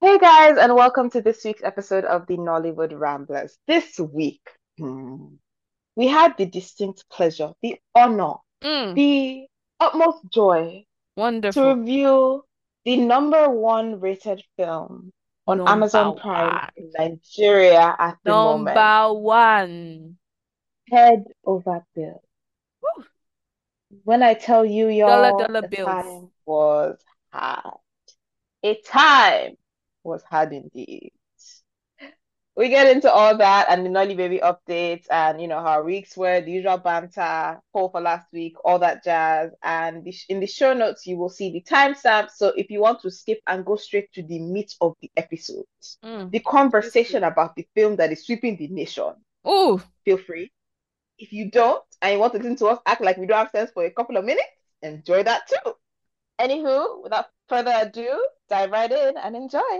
Hey guys, and welcome to this week's episode of the Nollywood Ramblers. This week, we had the distinct pleasure, the honor, Mm, the utmost joy to wonderful. review the number one rated film on Number Amazon Prime one. in Nigeria at the moment, Number one. Head Over Bill. Woo. When I tell you, Dollar y'all, dollar the bills. time was hard. A time was hard indeed. We get into all that and the Nolly Baby updates and how our weeks were, the usual banter, poll for last week, all that jazz. And in the show notes, you will see the timestamp. So if you want to skip and go straight to the meat of the episode, the Please conversation do. about the film that is sweeping the nation, Oh, feel free. If you don't and you want to listen to us act like we don't have sense for a couple of minutes, enjoy that too. Anywho, without further ado, dive right in and enjoy.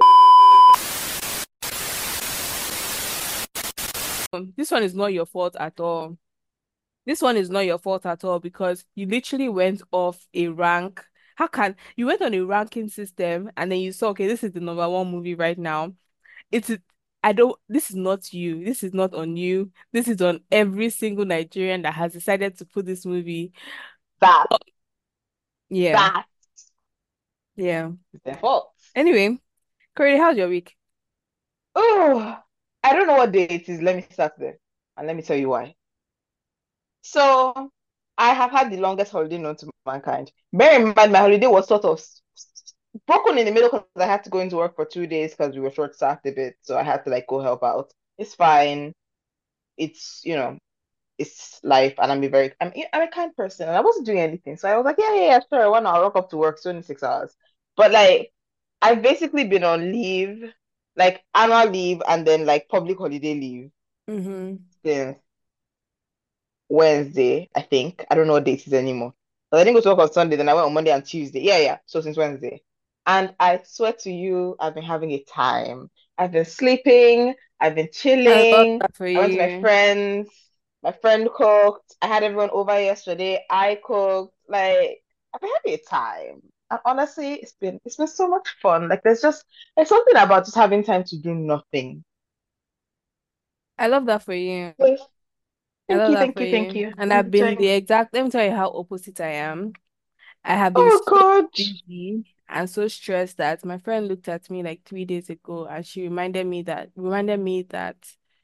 this one is not your fault at all. This one is not your fault at all because you literally went off a rank. How can you went on a ranking system and then you saw, okay, this is the number one movie right now. It's I don't this is not you. This is not on you. This is on every single Nigerian that has decided to put this movie. That, Oh, yeah. that Yeah. is their fault. Anyway, Corey, how's your week? Oh, I don't know what day it is. Let me start there. And let me tell you why. So, I have had the longest holiday known to mankind. Bear in mind, my holiday was sort of broken in the middle because I had to go into work for 2 days because we were short-staffed a bit. So I had to like go help out. It's fine. It's it's life. And I'm a kind person and I wasn't doing anything. So I was like, yeah, yeah, yeah, sure. Why not? I'll rock up to work. It's only 6 hours. But like, I've basically been on leave, like annual leave and then like public holiday leave Mm-hmm. since Wednesday, I think. I don't know what date it is anymore. But I didn't go to work on Sunday, then I went on Monday and Tuesday. Yeah, yeah. So since Wednesday. And I swear to you, I've been having a time. I've been sleeping, I've been I love chilling. that for I went to my you. friends. My friend cooked. I had everyone over yesterday. I cooked. Like, I've been having a time. And honestly, it's been so much fun. Like there's something about just having time to do nothing. I love that for you. Yes. I Thank love you, that thank for you, thank you. you. And I'm I've been enjoying the it. exact, let me tell you how opposite I am. I have been Oh so God. busy and so stressed that my friend looked at me like 3 days ago and she reminded me that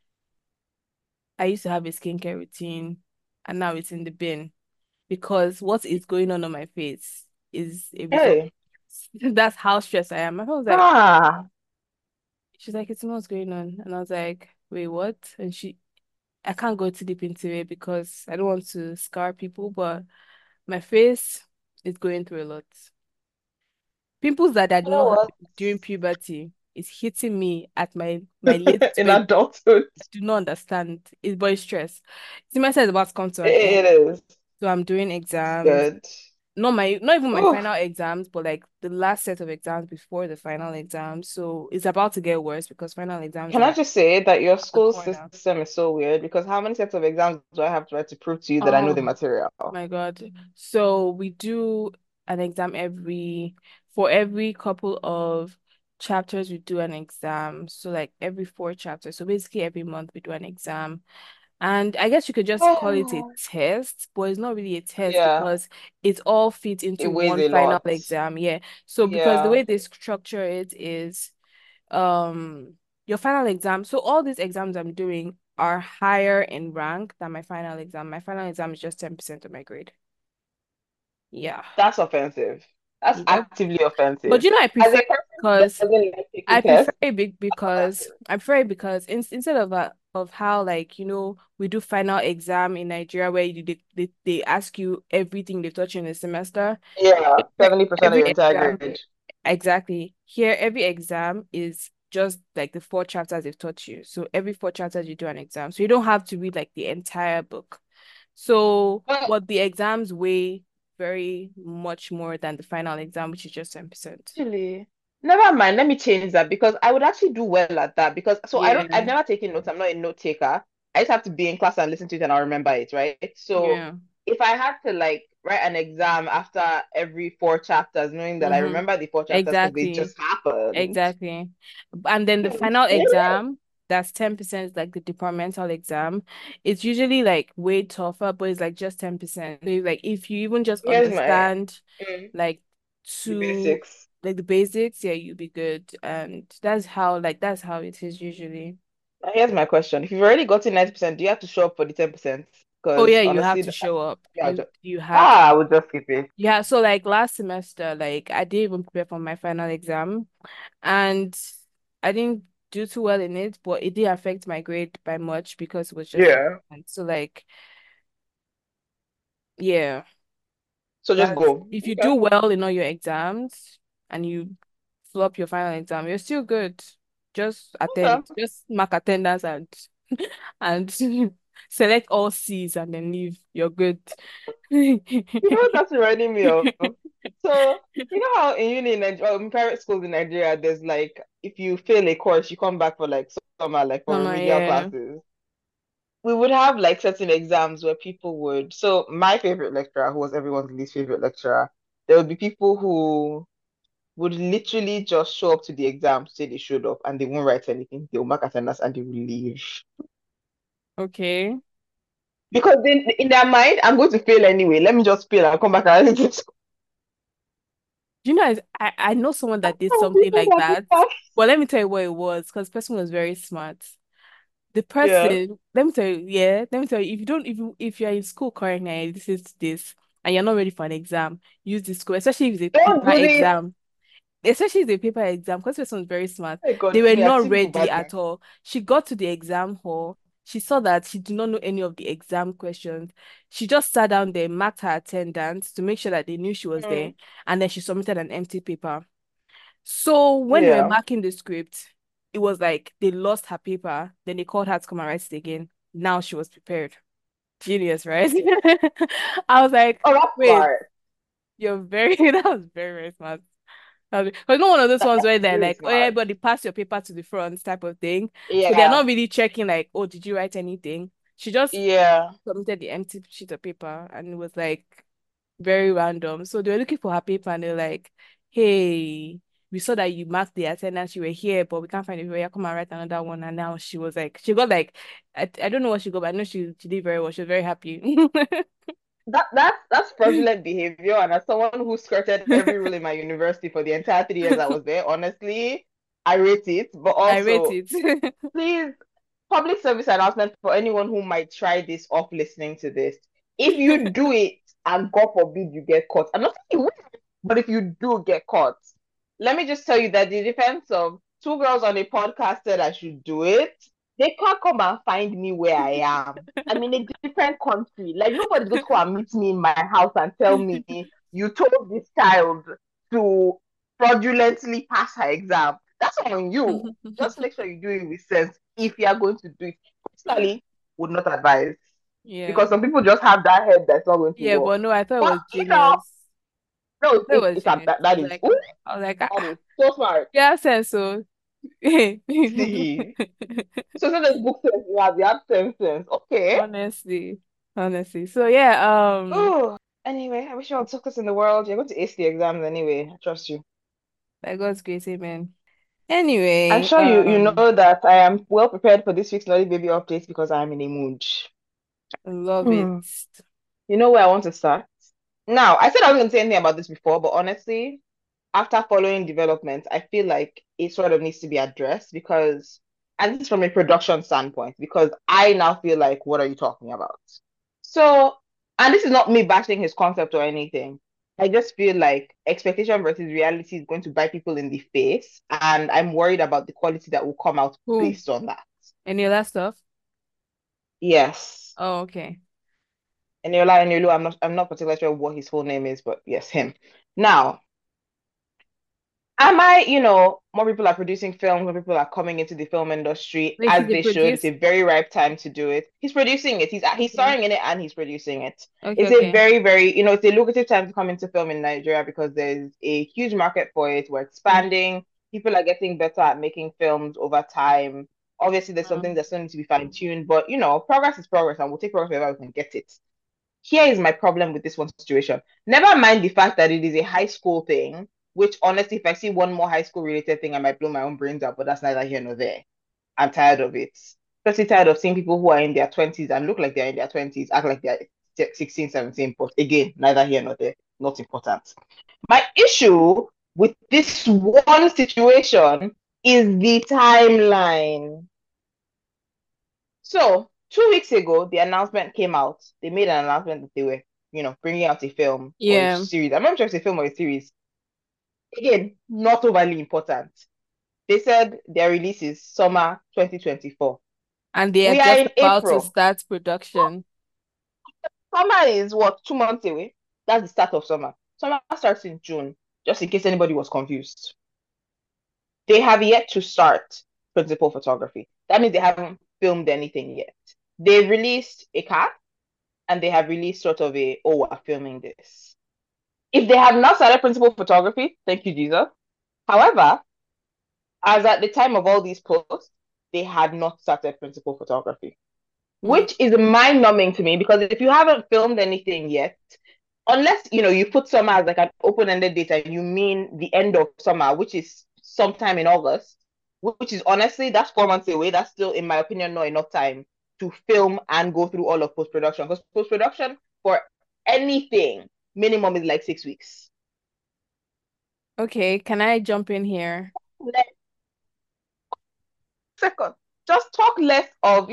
I used to have a skincare routine and now it's in the bin because what is going on my face is a result. Hey. That's how stressed I am. My friend was like, Ah. she's like, it's what's going on. And I was like, wait, what? And I can't go too deep into it because I don't want to scar people, but my face is going through a lot. Pimples that I You did know not have what? during puberty is hitting me at my late In 20s. adulthood, I do not understand. It's boy stress. Semester is about to come to an end. it is. So I'm doing It's exams. good. Not even my Oh, final exams, but like the last set of exams before the final exam. So it's about to get worse because final exams can I are just say that your at the school corner. system is so weird because how many sets of exams do I have to write to prove to you that I know the Oh material? my God. So we do an exam for every couple of chapters, we do an exam. So like every four chapters. So basically every month we do an exam. And I guess you could just call it a Oh, test, but it's not really a test yeah, because it all fits it into weighs one a final lot. exam. Yeah. So because the Yeah. way they structure it is um your final exam. So all these exams I'm doing are higher in rank than my final exam. My final exam is just 10% of my grade. Yeah. That's offensive. That's Yep. actively But offensive. you know, As a person who because doesn't like taking I prefer tests, it because offensive. instead of how like we do final exam in Nigeria where they ask you everything they touch in a semester. Yeah, Here, 70% of every your entire exam grade. exactly here every exam is just like the four chapters they've taught you. So every four chapters you do an exam. So you don't have to read like the entire book. So But but the exams weigh very much more than the final exam, which is just 10%. actually, never mind. Let me change that because I would actually do well at that because I've Yeah. never taken notes. I'm not a note taker. I just have to be in class and listen to it and I'll remember it, right? So Yeah. if I had to like write an exam after every four chapters, knowing that I Mm-hmm. remember the four chapters because they Exactly. just happened. Exactly. And then the final exam, that's 10% like the departmental exam. It's usually like way tougher, but it's like just 10%. So like if you even just Here's my understand like the two basics. like the basics, yeah, you'll be good. And that's how it is usually. Now, here's my question. If you've already gotten 90%, do you have to show up for the 10%? Oh Because yeah, you have honestly, to show up. yeah, You have I would just skip it. yeah, so like last semester, like I didn't even prepare for my final exam and I didn't do too well in it, but it didn't affect my grade by much because it was just Yeah. so like yeah, So just that's go. if you do Okay. well in all your exams and you flop your final exam, you're still good. Just attend, Okay. just mark attendance and select all C's and then leave. You're good. You know what that's reminding me of? So, you know how in uni in Nigeria, in private schools in Nigeria, there's like, if you fail a course, you come back for like summer, like for Mama, remedial yeah. classes. We would have like certain exams where people would. So, my favorite lecturer, who was everyone's least favorite lecturer, there would be people who would literally just show up to the exam, say they showed up, and they won't write anything. They'll mark attendance and they will leave. Okay. Because in their mind, I'm going to fail anyway. Let me just fail and come back and write it. You know, I know someone that did something like that. Well, let me tell you what it was, because the person was very smart. The Yeah. person, let me tell you, yeah, let me tell you, if you don't, if you're in school currently and this is this, and you're not ready for an exam, use this school, especially if it's a Don't paper do this. exam. Especially the paper exam, because this person was very smart. Oh They God, were me, I've not seen people ready badly. at all. She got to the exam hall. She saw that she did not know any of the exam questions. She just sat down there, marked her attendance to make sure that they knew she was there, Mm, and then she submitted an empty paper. So when they were yeah. marking the script, it was like they lost her paper. Then they called her to come and write it again. Now she was prepared. Genius, right? I was like, Oh, that's wait, smart. you're very, that was very, very smart. Because not one of those ones where That's they're really like, oh, smart. everybody pass your paper to the front type of thing. So they're Yeah. not really checking like, oh, did you write anything? She just Yeah. submitted the empty sheet of paper and it was like very random. So they were looking for her paper and they're like, hey, we saw that you marked the attendance, you were here, but we can't find it. Yeah, come and write another one. And now she was like, she got like, I don't know what she got, but I know she did very well. She was very happy. That's fraudulent behavior. And as someone who skirted every rule in my university for the entire 3 years I was there, honestly, I rate it. But I rate also, it. please, public service announcement for anyone who might try this off listening to this. If you do it and God forbid you get caught, I'm not saying you will, but if you do get caught, let me just tell you that the defense of two girls on a podcast said I should do it. They can't come and find me where I am. I'm in a different country. Like nobody's going to come and meet me in my house and tell me you told this child to fraudulently pass her exam. That's on you. Just make sure you do it with sense if you are going to do it. Personally, would not advise Yeah. because some people just have that head that's not going to Yeah, work. but no, I thought it But was genius. I no, thought it was genius. that is ooh, I was like, that is so smart. yeah, sense so. See, so the book says you have 10 cents. Okay. Honestly, honestly. So yeah, Oh, anyway, I wish you all the success in the world. You're going to ace the exams anyway. I trust you. by God's grace, amen. I'm Anyway, sure you know that I am well prepared for this week's Naughty Baby updates because I'm in a mood. love it. Hmm. You know where I want to start? Now, I said I wasn't going to say anything about this before, but honestly, after following developments, I feel like it sort of needs to be addressed because, and this is from a production standpoint, because I now feel like, what are you talking about? So, and this is not me bashing his concept or anything. I just feel like expectation versus reality is going to bite people in the face, and I'm worried about the quality that will come out Who? based on that. Any other stuff? Yes. Oh, okay. Eniola Eniolu, I'm not particularly sure what his full name is, but yes, him. Now, am I, more people are producing films, more people are coming into the film industry Wait, as he's a they should. It's produce? a very ripe time to do it. He's producing it. He's Okay. starring in it and he's producing it. Okay, It's a okay. very, very, it's a lucrative time to come into film in Nigeria because there's a huge market for it. We're Mm. expanding. People are getting better at making films over time. Obviously, there's some things Um, that still need to be fine-tuned, but progress is progress and we'll take progress wherever we can get it. Here is my problem with this one situation. Never mind the fact that it is a high school thing, which honestly, if I see one more high school related thing, I might blow my own brains out, but that's neither here nor there. I'm tired of it. Especially tired of seeing people who are in their 20s and look like they're in their 20s, act like they're 16, 17. But again, neither here nor there. Not important. My issue with this one situation is the timeline. So 2 weeks ago, the announcement came out. They made an announcement that they were, bringing out a film or a Yeah. series. I'm not sure if it's a film or a series. Again, not overly important. They said their release is summer 2024. And they are We are just in about to April. start production. Summer is what, 2 months away? That's the start of summer. Summer starts in June, just in case anybody was confused. They have yet to start principal photography. That means they haven't filmed anything yet. They released a cast and they have released sort of a, oh, we're filming this. If they have not started principal photography, thank you, Jesus. However, as at the time of all these posts, they had not started principal photography, Mm. which is mind numbing to me because if you haven't filmed anything yet, unless you put summer as like an open-ended date and you mean the end of summer, which is sometime in August, which is honestly that's 4 months away. That's still, in my opinion, not enough time to film and go through all of post-production. Because post-production for anything minimum is like 6 weeks. Okay, can I jump in here? Second, just talk less of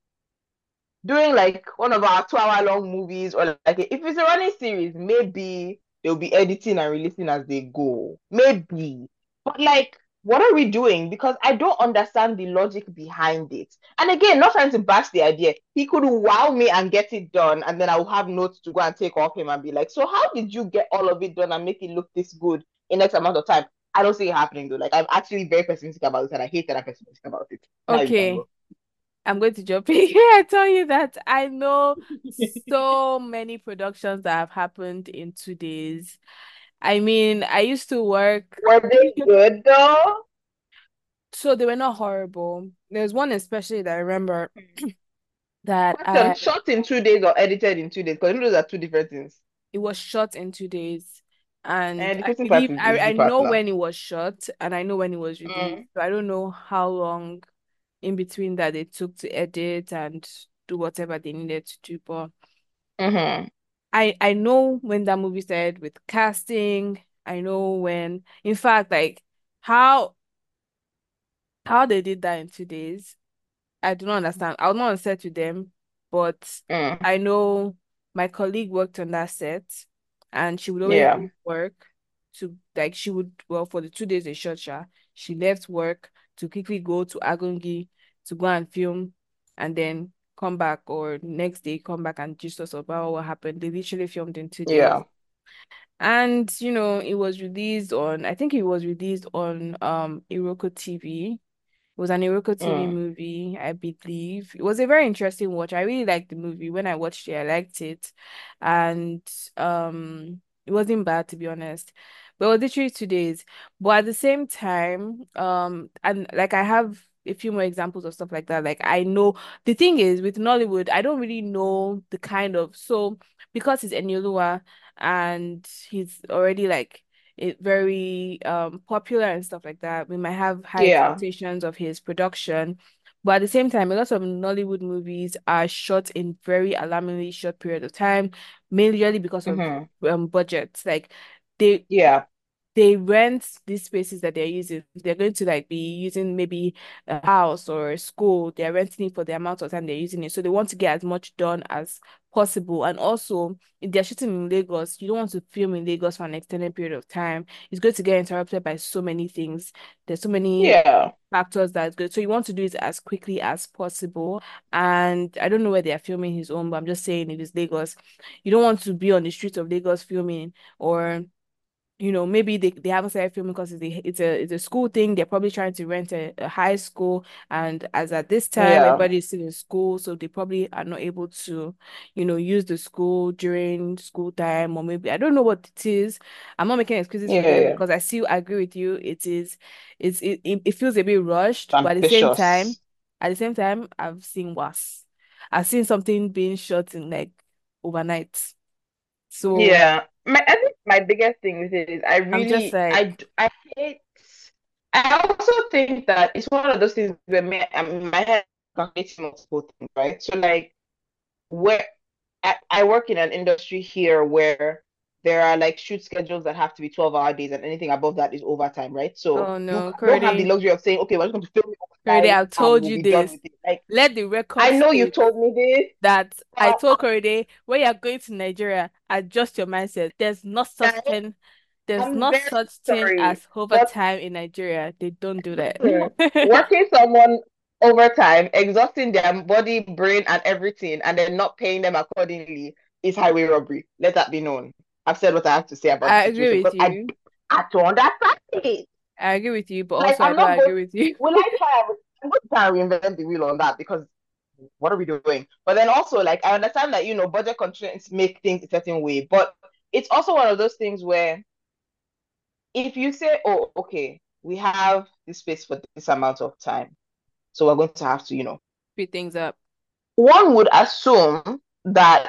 doing like one of our 2 hour long movies or like if it's a running series, maybe they'll be editing and releasing as they go. Maybe. But like, what are we doing? Because I don't understand the logic behind it. And again, not trying to bash the idea. He could wow me and get it done, and then I will have notes to go and take off him and be like, so how did you get all of it done and make it look this good in X amount of time? I don't see it happening though. Like I'm actually very pessimistic about it and I hate that I'm pessimistic about it. Now you can Okay, go. I'm going to jump in here. I tell you that I know so many productions that have happened in 2 days. I mean, I used to work, Were they good though? so they were not horrible. There's one especially that I remember that Question, shot in 2 days or edited in 2 days? Because those are two different things. it was shot in 2 days. And And the I cooking part believe is the I easy part know now. when it was shot and I know when it was released. Mm. So I don't know how long in between that they took to edit and do whatever they needed to do. But Mm-hmm. I know when that movie started with casting. I know when, in fact, like how how they did that in 2 days. I do not understand. I was not on set with them, but Mm. I know my colleague worked on that set and she would always Yeah. leave work to like she would well for the 2 days they shot her, she left work to quickly go to Agungi to go and film and then come back or next day come back and just us about what happened. They literally filmed in 2 days. Yeah. And it was released on I think it was released on Iroko TV. It was an Iroko TV Mm. movie, I believe. It was a very interesting watch. I really liked the movie. When I watched it, I liked it. And it wasn't bad to be honest. But it was literally 2 days. But at the same time, and like I have a few more examples of stuff like that. Like I know the thing is with Nollywood, I don't really know the kind of so because he's Enioluwa and he's already like very popular and stuff like that. We might have high Yeah. expectations of his production. But at the same time, a lot of Nollywood movies are shot in very alarmingly short period of time, mainly because of Mm-hmm. budgets. Like they Yeah. they rent these spaces that they're using. They're going to like be using maybe a house or a school. They're renting it for the amount of time they're using it. So they want to get as much done as possible. And also, if they're shooting in Lagos, you don't want to film in Lagos for an extended period of time. It's going to get interrupted by so many things. There's so many Yeah. factors that's good. So you want to do it as quickly as possible. And I don't know where they are filming his own, but I'm just saying if it's Lagos, you don't want to be on the streets of Lagos filming or maybe they haven't started filming because it's a school thing. They're probably trying to rent a high school, and as at this time, Yeah. everybody's still in school, so they probably are not able to, use the school during school time, or maybe I don't know what it is. I'm not making excuses Yeah. for them Yeah. because I still agree with you. It feels a bit rushed, but Ambitious. at the same time, I've seen worse. I've seen something being shot in like overnight. So Yeah. I think my biggest thing with it is I'm just like, I hate. I also think that it's one of those things where I'm in my head calculating multiple things, right? So like where I work in an industry here where there are like shoot schedules that have to be 12-hour days, and anything above that is overtime, right? So oh you no, don't have the Corday, luxury of saying, okay, we're just going to film it Corday, overnight I've and told we'll you be done this. with it. Like, Let the record I know you state told me this, that I but told Corday, when you're going to Nigeria, adjust your mindset. I, There's I'm not very such thing sorry, as but overtime in Nigeria. They don't do that. working someone overtime, exhausting their body, brain, and everything, and then not paying them accordingly is highway robbery. Let that be known. I've said what I have to say about the I agree situation with because you. I don't understand it. I agree with you, but Like, also I I'm don't not going. agree with you. Will I try? I'm going to try and reinvent the wheel on that because what are we doing? But then also, like, I understand that budget constraints make things a certain way, but it's also one of those things where if you say, "Oh, okay, we have this space for this amount of time, so we're going to have to," Speed things up. one would assume that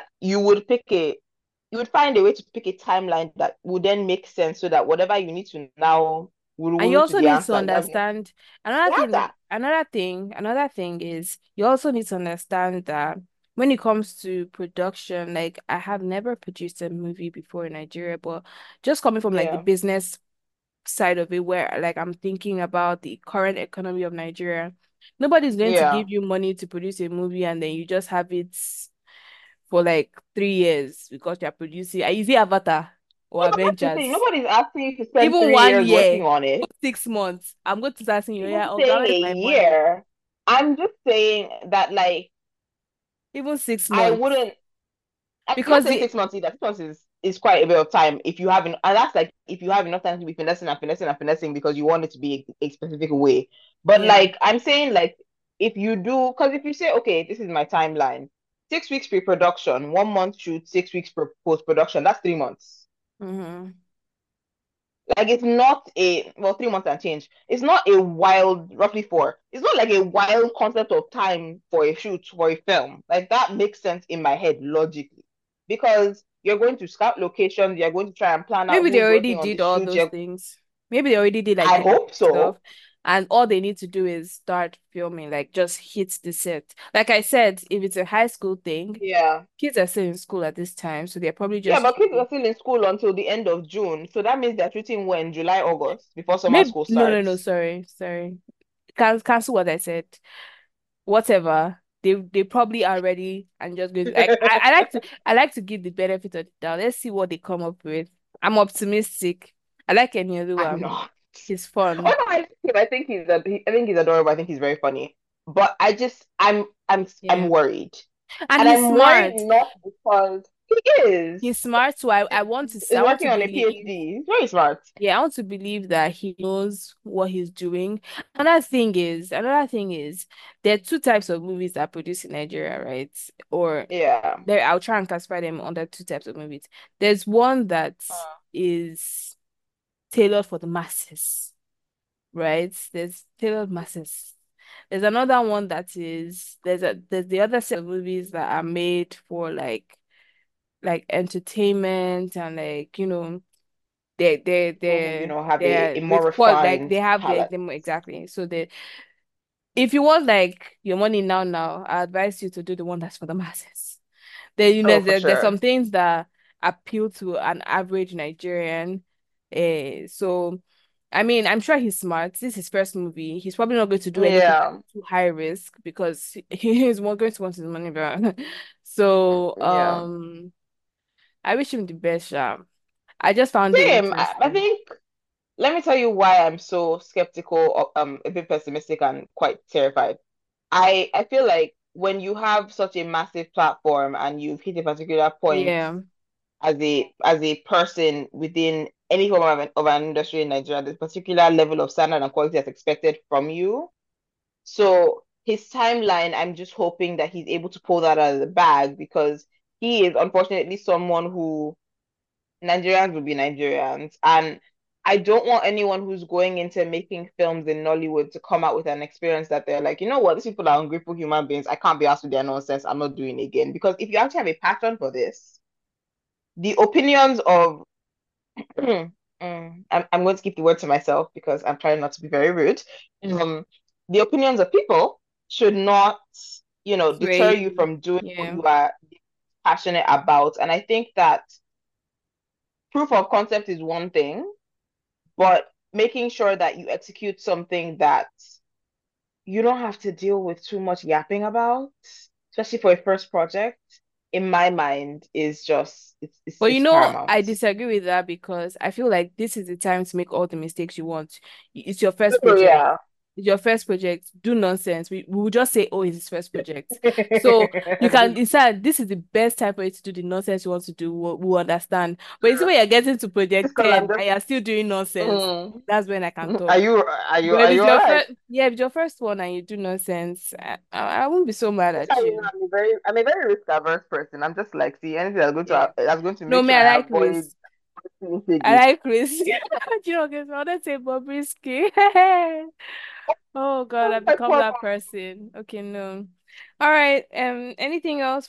you would find a way to pick a timeline that would then make sense so that whatever you need to now And you will to also the need to answer. You have understand the answer. another thing is you also need to understand that when it comes to production, like I have never produced a movie before in Nigeria, but just coming from like the Yeah, business side of it, where like I'm thinking about the current economy of Nigeria, nobody's going to yeah. give you money to produce a movie and then you just have it for like 3 years because you're producing. Are you see Avatar or No, but that's the thing. Avengers? Nobody's asking you to spend Even three one years year, working on it. 6 months. I'm going to start saying, Even yeah, oh, saying where's a my money? year, I'm just saying that like Even six I months. wouldn't. I'm not Because saying 6 months either. 6 months is quite a bit of time if you have, and that's like if you have enough time to be finessing and finessing and finessing because you want it to be a specific way. But yeah. like I'm saying, like if you do, because if you say, okay, this is my timeline, 6 weeks pre-production, 1 month shoot, 6 weeks post-production, that's 3 months. Mm-hmm. Like it's not a, well, 3 months and change. It's not a wild, roughly four. It's not like a wild concept of time for a shoot for a film. Like that makes sense in my head logically, because you're going to scout locations, you're going to try and plan out Maybe they who's already working on the did all shoot. those things. Maybe they already did like I the hope stuff. so. And all they need to do is start filming, like just hit the set. Like I said, if it's a high school thing, Yeah. kids are still in school at this time, so they're probably Yeah, just but kids are shooting. still in school until the end of June. So that means they're shooting when? July, August, before summer Maybe school no, no, no, starts. sorry. Cancel what I said. Whatever. They probably are ready and just going to, like I like to give the benefit of the doubt. Let's see what they come up with. I'm optimistic. I like I'm Eniola. not. He's Oh fun. no, I like him. I think he's adorable. I think he's very funny. But I'm Yeah. worried. And And he's I'm worried smart. not because he is. He's smart, so He's I want to working on a believe, PhD. He's very smart. yeah, I want to believe that he knows what he's doing. Another thing is there are two types of movies that are produced in Nigeria, right? Or Yeah. there, I'll try and classify them under two types of movies. There's one that Uh, is tailored for the masses, right? There's tailored masses. There's another one that is there's the other set of movies that are made for like entertainment and like People who, have a they're more with qual like they refined have palate. them exactly. So they if you want like your money now, I advise you to do the one that's for the masses. Oh, for There's some sure. things that appeal to an average Nigerian. So I mean, I'm sure he's smart. This is his first movie. He's probably not going to do anything Yeah. too high risk because he's more going to want his money back. So, Yeah. I wish him the best, I just found it Same. I interesting. think, let me tell you why I'm so skeptical, a bit pessimistic and quite terrified. I feel like when you have such a massive platform and you've hit a particular point Yeah. as a person within any form of an industry in Nigeria, there's a particular level of standard and quality that's expected from you. So his timeline, I'm just hoping that he's able to pull that out of the bag, because he is unfortunately someone who Nigerians will be Nigerians. And I don't want anyone who's going into making films in Nollywood to come out with an experience that they're like, you know what, these people are ungrateful human beings. I can't be asked with their nonsense. I'm not doing it again. Because if you actually have a passion for this, the opinions of I'm going to keep the word to myself because I'm trying not to be very rude. Um, the opinions of people should not, deter Sway you you. from doing what Yeah. you are passionate about. And I think that proof of concept is one thing, but making sure that you execute something that you don't have to deal with too much yapping about, especially for a first project, in my mind, is just But it's I paramount. disagree with that because I feel like this is the time to make all the mistakes you want. It's your first Oh project. yeah. It's your first project. Do nonsense. We will just say, oh, it's his first project. So you can decide this is the best time for you to do the nonsense you want to do. We'll understand. But you see when you're getting to This project call 10 I'm just and you're still doing nonsense, mm. that's when I can Are talk. you are you But if are you it's all your right? first, yeah, if it's your first one and you do nonsense, I won't be so mad That's at how you know you. I'm a very risk averse person. I'm just like, see, anything Yeah. that's going to No, make me, sure I I like avoid risk. being I piggy. like risk. You know, because I want to say Bobrisky. Oh God, I've Like, become what? that person. Okay, no. All right. Anything else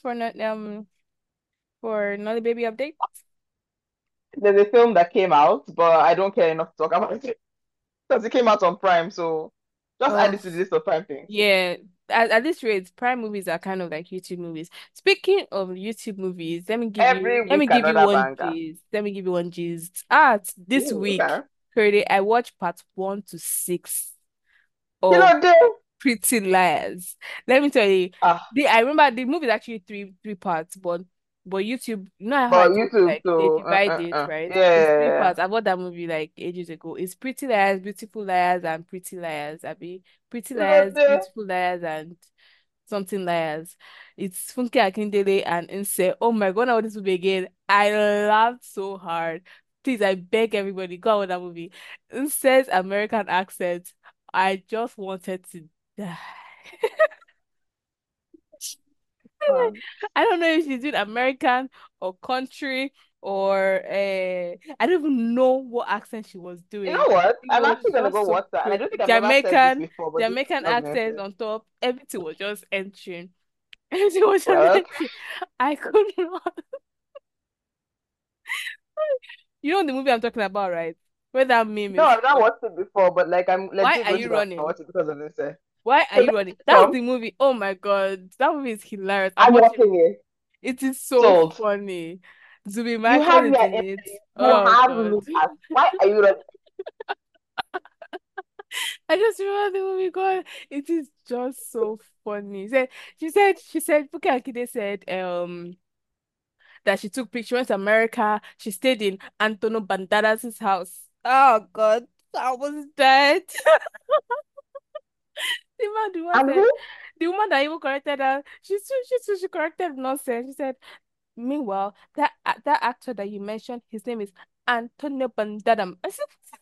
for another baby update? There's a film that came out, but I don't care enough to talk about it because it came out on Prime. So just add Oh, it to the list of Prime things. yeah. At this rate, Prime movies are kind of like YouTube movies. Speaking of YouTube movies, Every let me week give you another one banger. gist. Let me give you one gist. This Okay. week, Friday, I watched part 1 to 6 You of know, they Pretty Liars. Let me tell you, ah, I remember the movie is actually three parts, but YouTube, you know how I but told you YouTube like they too. divide it, right? It's three Yeah. parts. I watched that movie like ages ago. It's Pretty Liars, Beautiful Liars, and Pretty Liars. Pretty You know, Liars, they Beautiful Liars, and something Liars. It's Funke Akindele and Nse. Oh my God, now this movie again. I laughed so hard. Please, I beg everybody, go on that movie. Nse's American accent. I just wanted to die. um, I don't know if she's doing American or country or I don't even know what accent she was you doing. know what? It I'm was actually gonna just go so watch that. And I crazy. don't think I've ever said this before, The but this American does make accent sense. on top, everything was just entering. Everything was just Well, okay. entering. I could not. You know the movie I'm talking about, right? Where that meme No, is I've not from. watched it before, but like I'm Why legit are going to you go and running? watch it because of this. Why are So you that's running? the That's film. the movie. Oh my God. That movie is hilarious. I'm I'm watching. watching it. It is so Sold. funny. Zubin You Michael have me is at in it. you Oh have God. me at why are you not I just remember the movie going, it is just so funny. She said, Buki Akide said, that she took pictures in America. She stayed in Antonio Banderas's house. Oh God, I was dead. The woman and said, who? the woman that even corrected her, she corrected nonsense. She said, meanwhile, that actor that you mentioned, his name is Antonio Banderas. I said,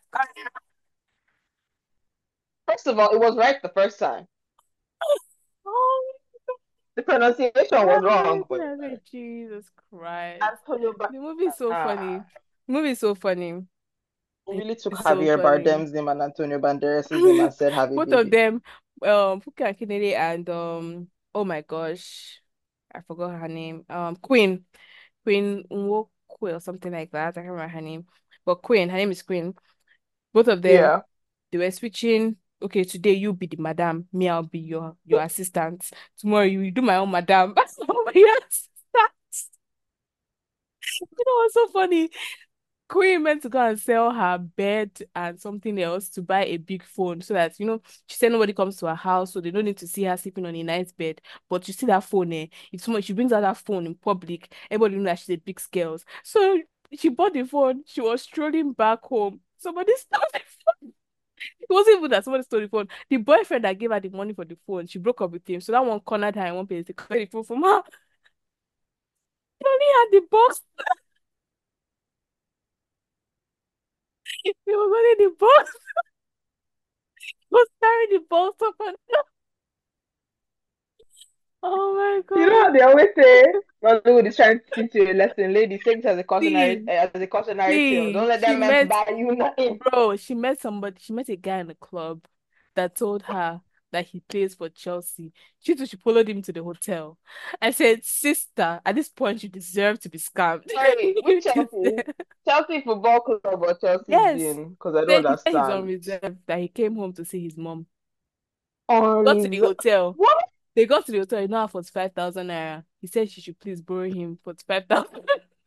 First of all, it was right the first time. oh. The pronunciation was wrong, but I said, Jesus Christ. Antonio The movie is so Ah, funny. The movie is so funny. he really took It's so Javier funny. Bardem's name and Antonio Banderas' name and said have a Both of baby. them, Fuki Akindele and oh my gosh, I forgot her name. Queen Nwokwe or something like that. I can't remember her name. But Queen, her name is Queen. Both of them, Yeah. they were switching. Okay, today you be the madam, me I'll be your assistant. Tomorrow you do my own madam. That's not my assistant. You know what's so funny? Queen meant to go and sell her bed and something else to buy a big phone so that, she said nobody comes to her house, so they don't need to see her sleeping on a nice bed. But you see that phone, if someone she brings out that phone in public, everybody knows that she's a big scales. So she bought the phone, she was strolling back home. Somebody stole the phone. It wasn't even that somebody stole the phone. The boyfriend that gave her the money for the phone, she broke up with him. So that one cornered her in one place. They collected the phone from her. He only had the box. It was only the box. Was carrying the box up and down. Oh my You know God. how they always say Nollywood is trying to teach you a lesson. Ladies, take this See, as a cautionary tale. Don't see, let that man buy you nothing. bro, she met somebody, she met a guy in the club that told her that he plays for Chelsea. She too, she followed him to the hotel. I said, sister, at this point, you deserve to be scammed. Sorry, which You Chelsea? deserve. Chelsea Football Club or Chelsea Yes. Bean? Because I don't Then he said he's on understand. reserve, that he came home to see his mom. On Got to the reserve. hotel. What? They got to the hotel, you know, 45,000 naira. He said she should please borrow him 45,000.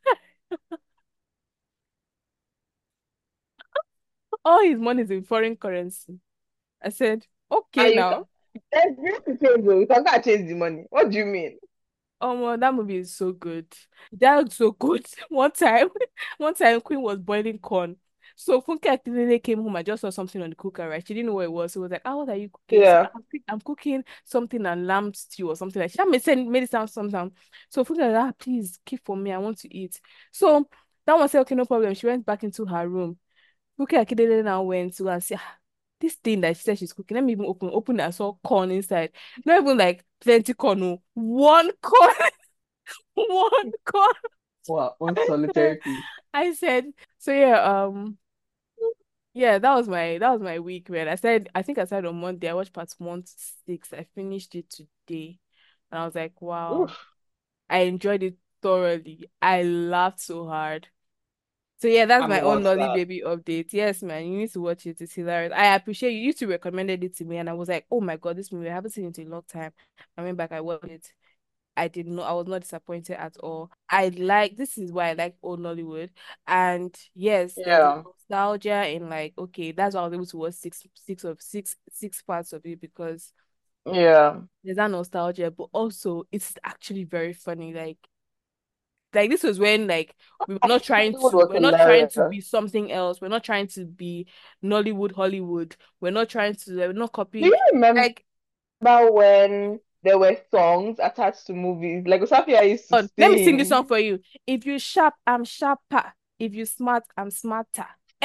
All his money is in foreign currency. I said, okay And you can now. there's real to change though. You can't change the money. What do you mean? Oh well, that movie is so good. That was so good. One time Queen was boiling corn. So Funke Akindele came home. I just saw something on the cooker, right? She didn't know what it was. She was like, "Ah, what are you cooking?" She said, Yeah. I'm cooking something and lamb stew or something like." She made it sound something. So Funke was like, "Ah, please keep for me. I want to eat." So that one said, "Okay, no problem." She went back into her room. Funke Akindele now went to and say, "Ah, this thing that she said she's cooking. Let me even open it. I saw corn inside. Not even like plenty corn, no. One corn." One God. Wow, one solitary piece. I said, so yeah, yeah, that was my week, man. I think I started on Monday. I watched part 1 to 6. I finished it today. And I was like, wow, Oof. I enjoyed it thoroughly. I laughed so hard. So yeah, that's I'm my gonna own watch Nolly that. Baby update. Yes, man, you need to watch it. It's hilarious. I appreciate you. You two recommended it to me, and I was like, oh my God, this movie, I haven't seen it in a long time. I went back, I watched it. I was not disappointed at all. This is why I like old Nollywood. And yes, there's a Yeah. nostalgia in like, okay, that's why I was able to watch six parts of it because Yeah. there's that nostalgia, but also it's actually very funny. Like this was when like Hollywood was we're not trying to hilarious. be something else. We're not trying to be Nollywood, Hollywood. We're not Do copying you remember like when there were songs attached to movies? Like Osafia used to on. Let me sing this song sing. for you. If you sharp, I'm sharper. If you smart, I'm smarter.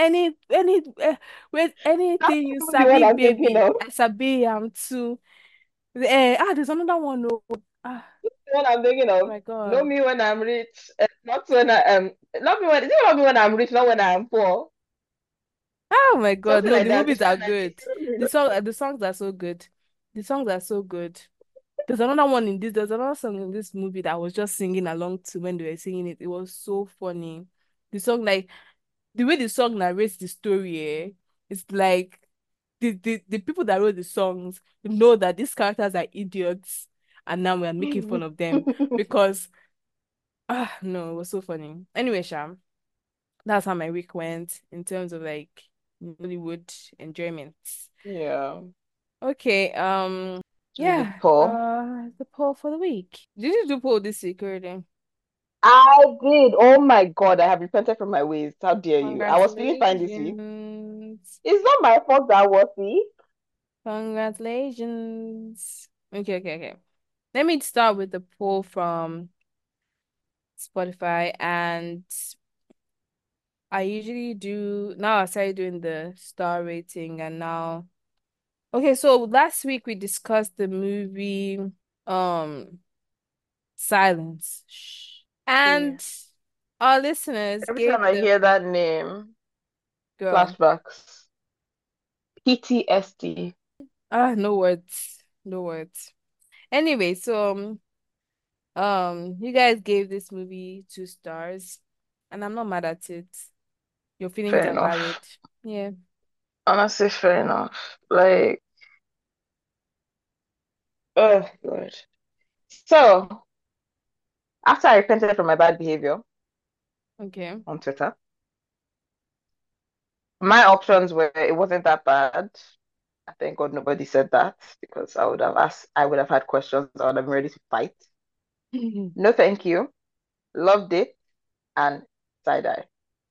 With That's anything you not the one sabi, I'm thinking baby, of. I sabi am too. There's another one. Oh, The one I'm thinking of. my Know God. me when I'm rich. Not when I not me when is it not me when I'm rich, not when I'm poor. Oh my God. Something No, like the that. movies are good. The songs are so good. The songs are so good. There's another song in this movie that I was just singing along to when they were singing it. It was so funny. The song, like, the way the song narrates the story, it's like the people that wrote the songs know that these characters are idiots, and now we're making fun of them because no, it was so funny. Anyway, Sham, that's how my week went in terms of like Hollywood enjoyment. Yeah. Okay, To the yeah, poor. the poll for the week. Did you do poll this week already? I did. Oh my God, I have repented from my ways. How dare you? I was feeling fine this week. Congratulations. It's not my fault that I was sick. Congratulations. Okay, okay, okay. Let me start with the poll from Spotify, and I usually do now I started doing the star rating and now okay, so last week we discussed the movie um Silence. Shh. Yeah. And our listeners Every gave time I the hear that name, girl. flashbacks, PTSD. No words. No words. Anyway, so you guys gave this movie 2 stars, and I'm not mad at it. Your feelings Fair are valid. enough. Yeah. Honestly, fair enough. Like, oh God. So, after I repented from my bad behavior Okay. on Twitter, my options were it wasn't that bad. I thank God nobody said that because I would have had questions. I would have been ready to fight. No, thank you. Loved it and side eye.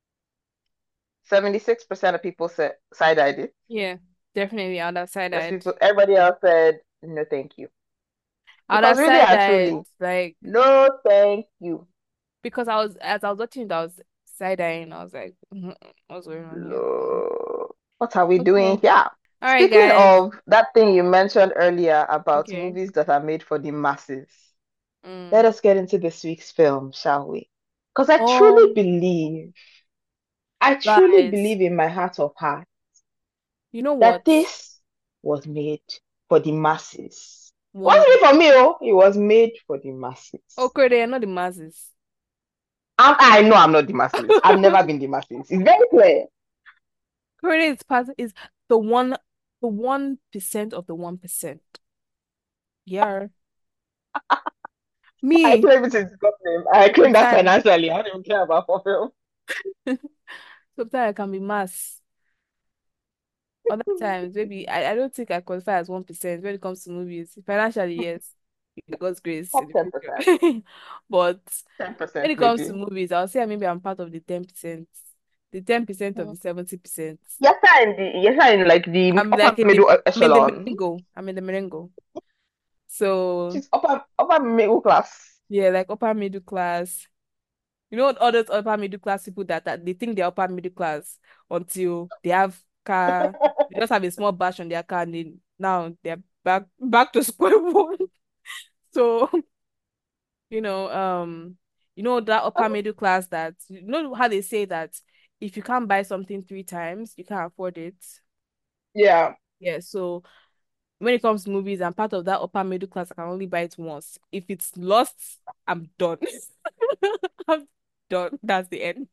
76% of people said side eyed it. Yeah, definitely. I'd have Rest side-eyed. people, everybody else said no, thank you. I'd Because have really and side-eyed, truly, like, no, thank you. because as I was watching it, I was side-eyeing. I was like, what's going on here? No. What are we doing Okay. here? All right, Speaking guys. of that thing you mentioned earlier about Okay. movies that are made for the masses, let Mm. us get into this week's film, shall we? Because I truly Um, believe, I truly guys, believe in my heart of heart you know that what? this was made for the masses. Wasn't One. it for me? Oh, it was made for the masses. Okay, they are not the masses. I know I'm not the masses. I've never been the masses. It's very clear. Korean is part is the one, the 1% of the 1%. Yeah. I Me, claim it is God's I claim that sometimes, financially. I don't even care about for film. sometimes I can be mass. Other times, maybe I don't think I qualify as 1% when it comes to movies. Financially, yes, with God's grace in Top the 10%. future. But when 10% it comes to maybe. movies, I'll say maybe I'm part of the 10%, the 10% of Mm. the 70%. Yes, in like the I'm upper like in the middle I'm in the echelon. merengue. I'm in the merengue. So She's upper middle class. yeah, like upper middle class. You know all those upper middle class people that they think they're upper middle class until they have car, they just have a small bash on their car and now they're back to square one. So, you know, that upper middle class that you know how they say that if you can't buy something three times, you can't afford it. Yeah. Yeah, so when it comes to movies, I'm part of that upper middle class. I can only buy it once. If it's lost, I'm done. I'm done. That's the end.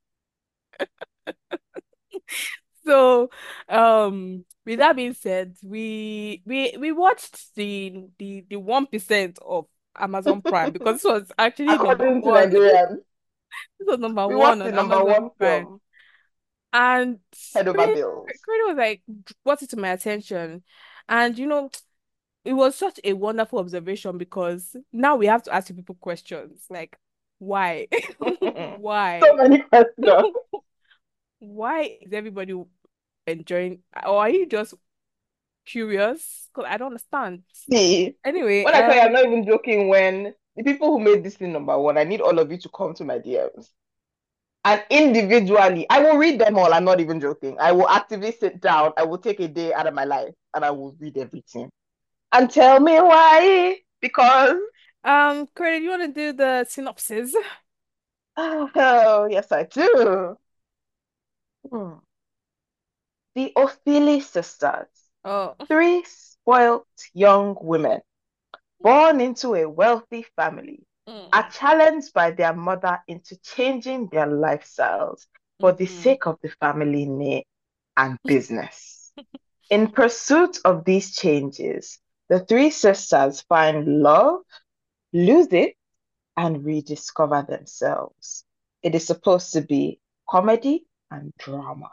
So, with that being said, we watched the 1% of Amazon Prime because this was actually number According to one. Nigerians, This was number we one watched the on number Amazon one Prime. film, And Head Over credit Bills. credit was like brought it to my attention. And it was such a wonderful observation because now we have to ask people questions like why? So Why? many questions. Why is everybody enjoying, or are you just curious? Because I don't understand. See, Anyway, when I tell you I'm not even joking, when the people who made this thing number one, I need all of you to come to my DMs. And individually, I will read them all. I'm not even joking. I will actively sit down. I will take a day out of my life and I will read everything. And tell me why. Because, Credit, you want to do the synopsis? oh, yes, I do. Hmm. The Ophili sisters, Oh. three spoilt young women born into a wealthy family, are Mm. challenged by their mother into changing their lifestyles for the Mm-hmm. sake of the family name and business. In pursuit of these changes, the three sisters find love, lose it, and rediscover themselves. It is supposed to be comedy and drama.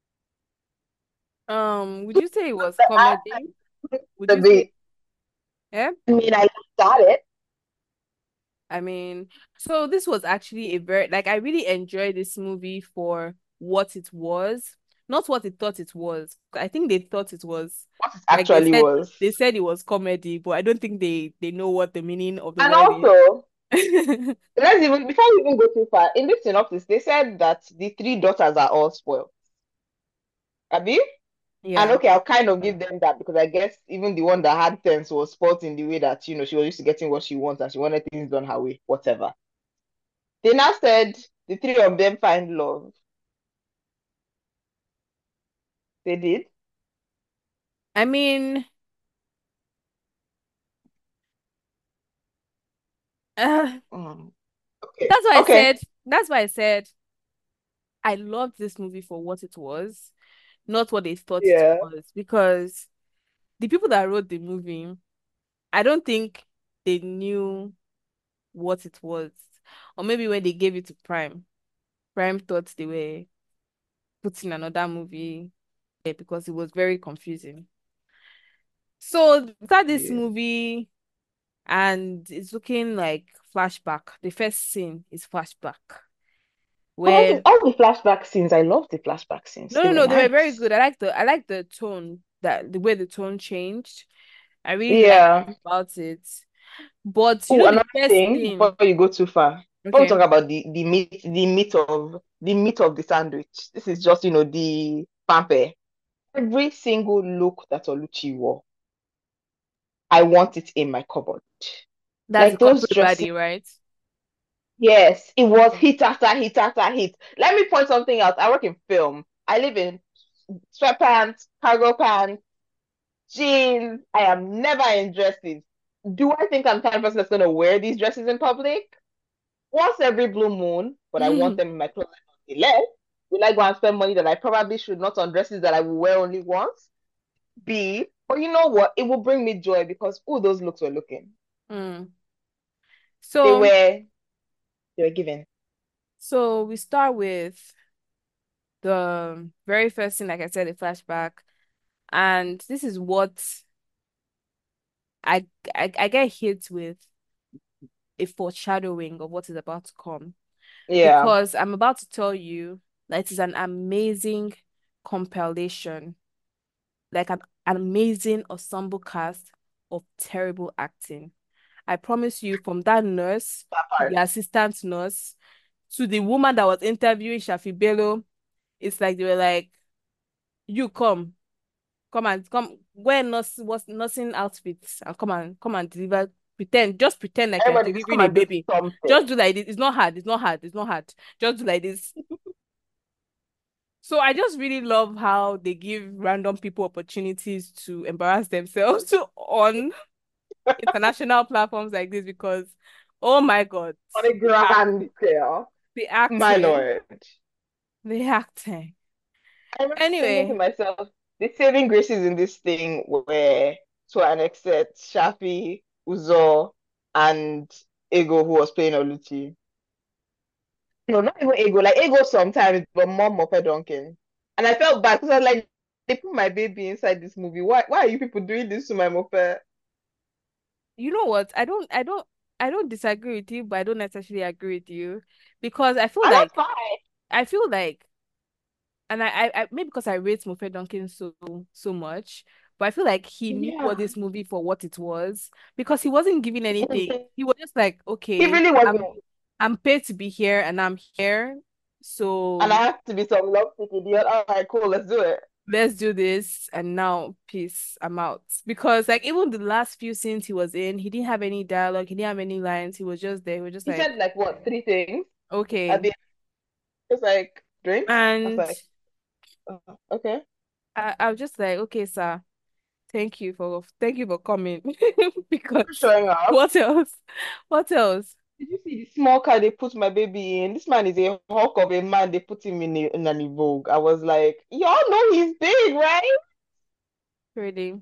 Would you say it was I, comedy? Would the you say, bit, yeah? I mean, I got it. I mean, so this was actually a very like I really enjoyed this movie for what it was, not what it thought it was. I think they thought it was What it like actually was. they said it was comedy, but I don't think they know what the meaning of the And word is. also, let's even before we even go too far, in this synopsis, they said that the three daughters are all spoiled. Abi? And Yeah. okay, I'll kind of give them that because I guess even the one that had sense was spoiled in the way that she was used to getting what she wants and she wanted things done her way, whatever. They now said the three of them find love. They did. I mean, uh, Mm. Okay. Okay. that's why I said I loved this movie for what it was, not what they thought it Yeah. was, because the people that wrote the movie, I don't think they knew what it was. Or maybe when they gave it to Prime, Prime thought they were putting another movie there because it was very confusing. So start this Yeah. movie and it's looking like flashback. The first scene is flashback. All the, Where all the flashback scenes, I love the flashback scenes. no They no were no, they were very nice. good. I like the tone, that the way the tone changed. I really liked Yeah. about it. But Oh, the another first thing before thing, you go too far. Before we okay. talk about the meat of the sandwich. This is just the pamper. Every single look that Oluchi wore, I want it in my cupboard. That's a Like those couple dresses. body, right? Yes, it was Mm. hit after hit after hit. Let me point something out. I work in film. I live in sweatpants, cargo pants, jeans. I am never in dresses. Do I think I'm the kind of person that's going to wear these dresses in public? Once every blue moon, but I want them in my closet nonetheless. Will I go and spend money that I probably should not on dresses that I will wear only once? B, but you know what? It will bring me joy because oh, those looks were looking. Mm. They So, were they were given. so we start with the very first thing, like I said, the flashback, and this is what I I get hit with a foreshadowing of what is about to come Yeah, because I'm about to tell you that it is an amazing compilation, like an amazing ensemble cast of terrible acting. I promise you, from that nurse that to part. the assistant nurse to the woman that was interviewing Shafi Bello, it's like they were like, "You come and come wear nurse was nursing outfits and come and deliver. Just pretend like you're Everybody just delivering come a and do baby. something. Just do like this. It's not hard. It's not hard. It's not hard. Just do like this." So I just really love how they give random people opportunities to embarrass themselves on international platforms like this because, oh my God, On a the grand acting, scale. the My acting, lord. the acting. I remember thinking to Anyway, myself, the saving graces in this thing were to an extent Shafi, Uzo, and Ego who was playing Oluchi. No, not even Ego, like Ego sometimes, but more Mope Duncan. And I felt bad because I was like, they put my baby inside this movie. Why are you people doing this to my Mope? And you know what? I don't disagree with you, but I don't necessarily agree with you because that's fine. I feel like, and I maybe because I rate Mofe Duncan so much, but I feel like he knew what Yeah. this movie for what it was because he wasn't giving anything. He was just like, He okay, really wasn't. I'm paid to be here and I'm here, And I so have to be some lovesick idiot. All right, cool, let's do it. let's do this. And now, peace, I'm out. Because like even the last few scenes he was in, he didn't have any dialogue, he didn't have any lines. He was just there. He was just He like, said like what, three things? At okay. the end, it was like drinks. I was And like, okay. I was just like, okay, sir. Thank you for coming For because showing up. what else? What else? Did you see the small car they put my baby in? This man is a hawk of a man. They put him in an Evoque. I was like, y'all know he's big, right? Really?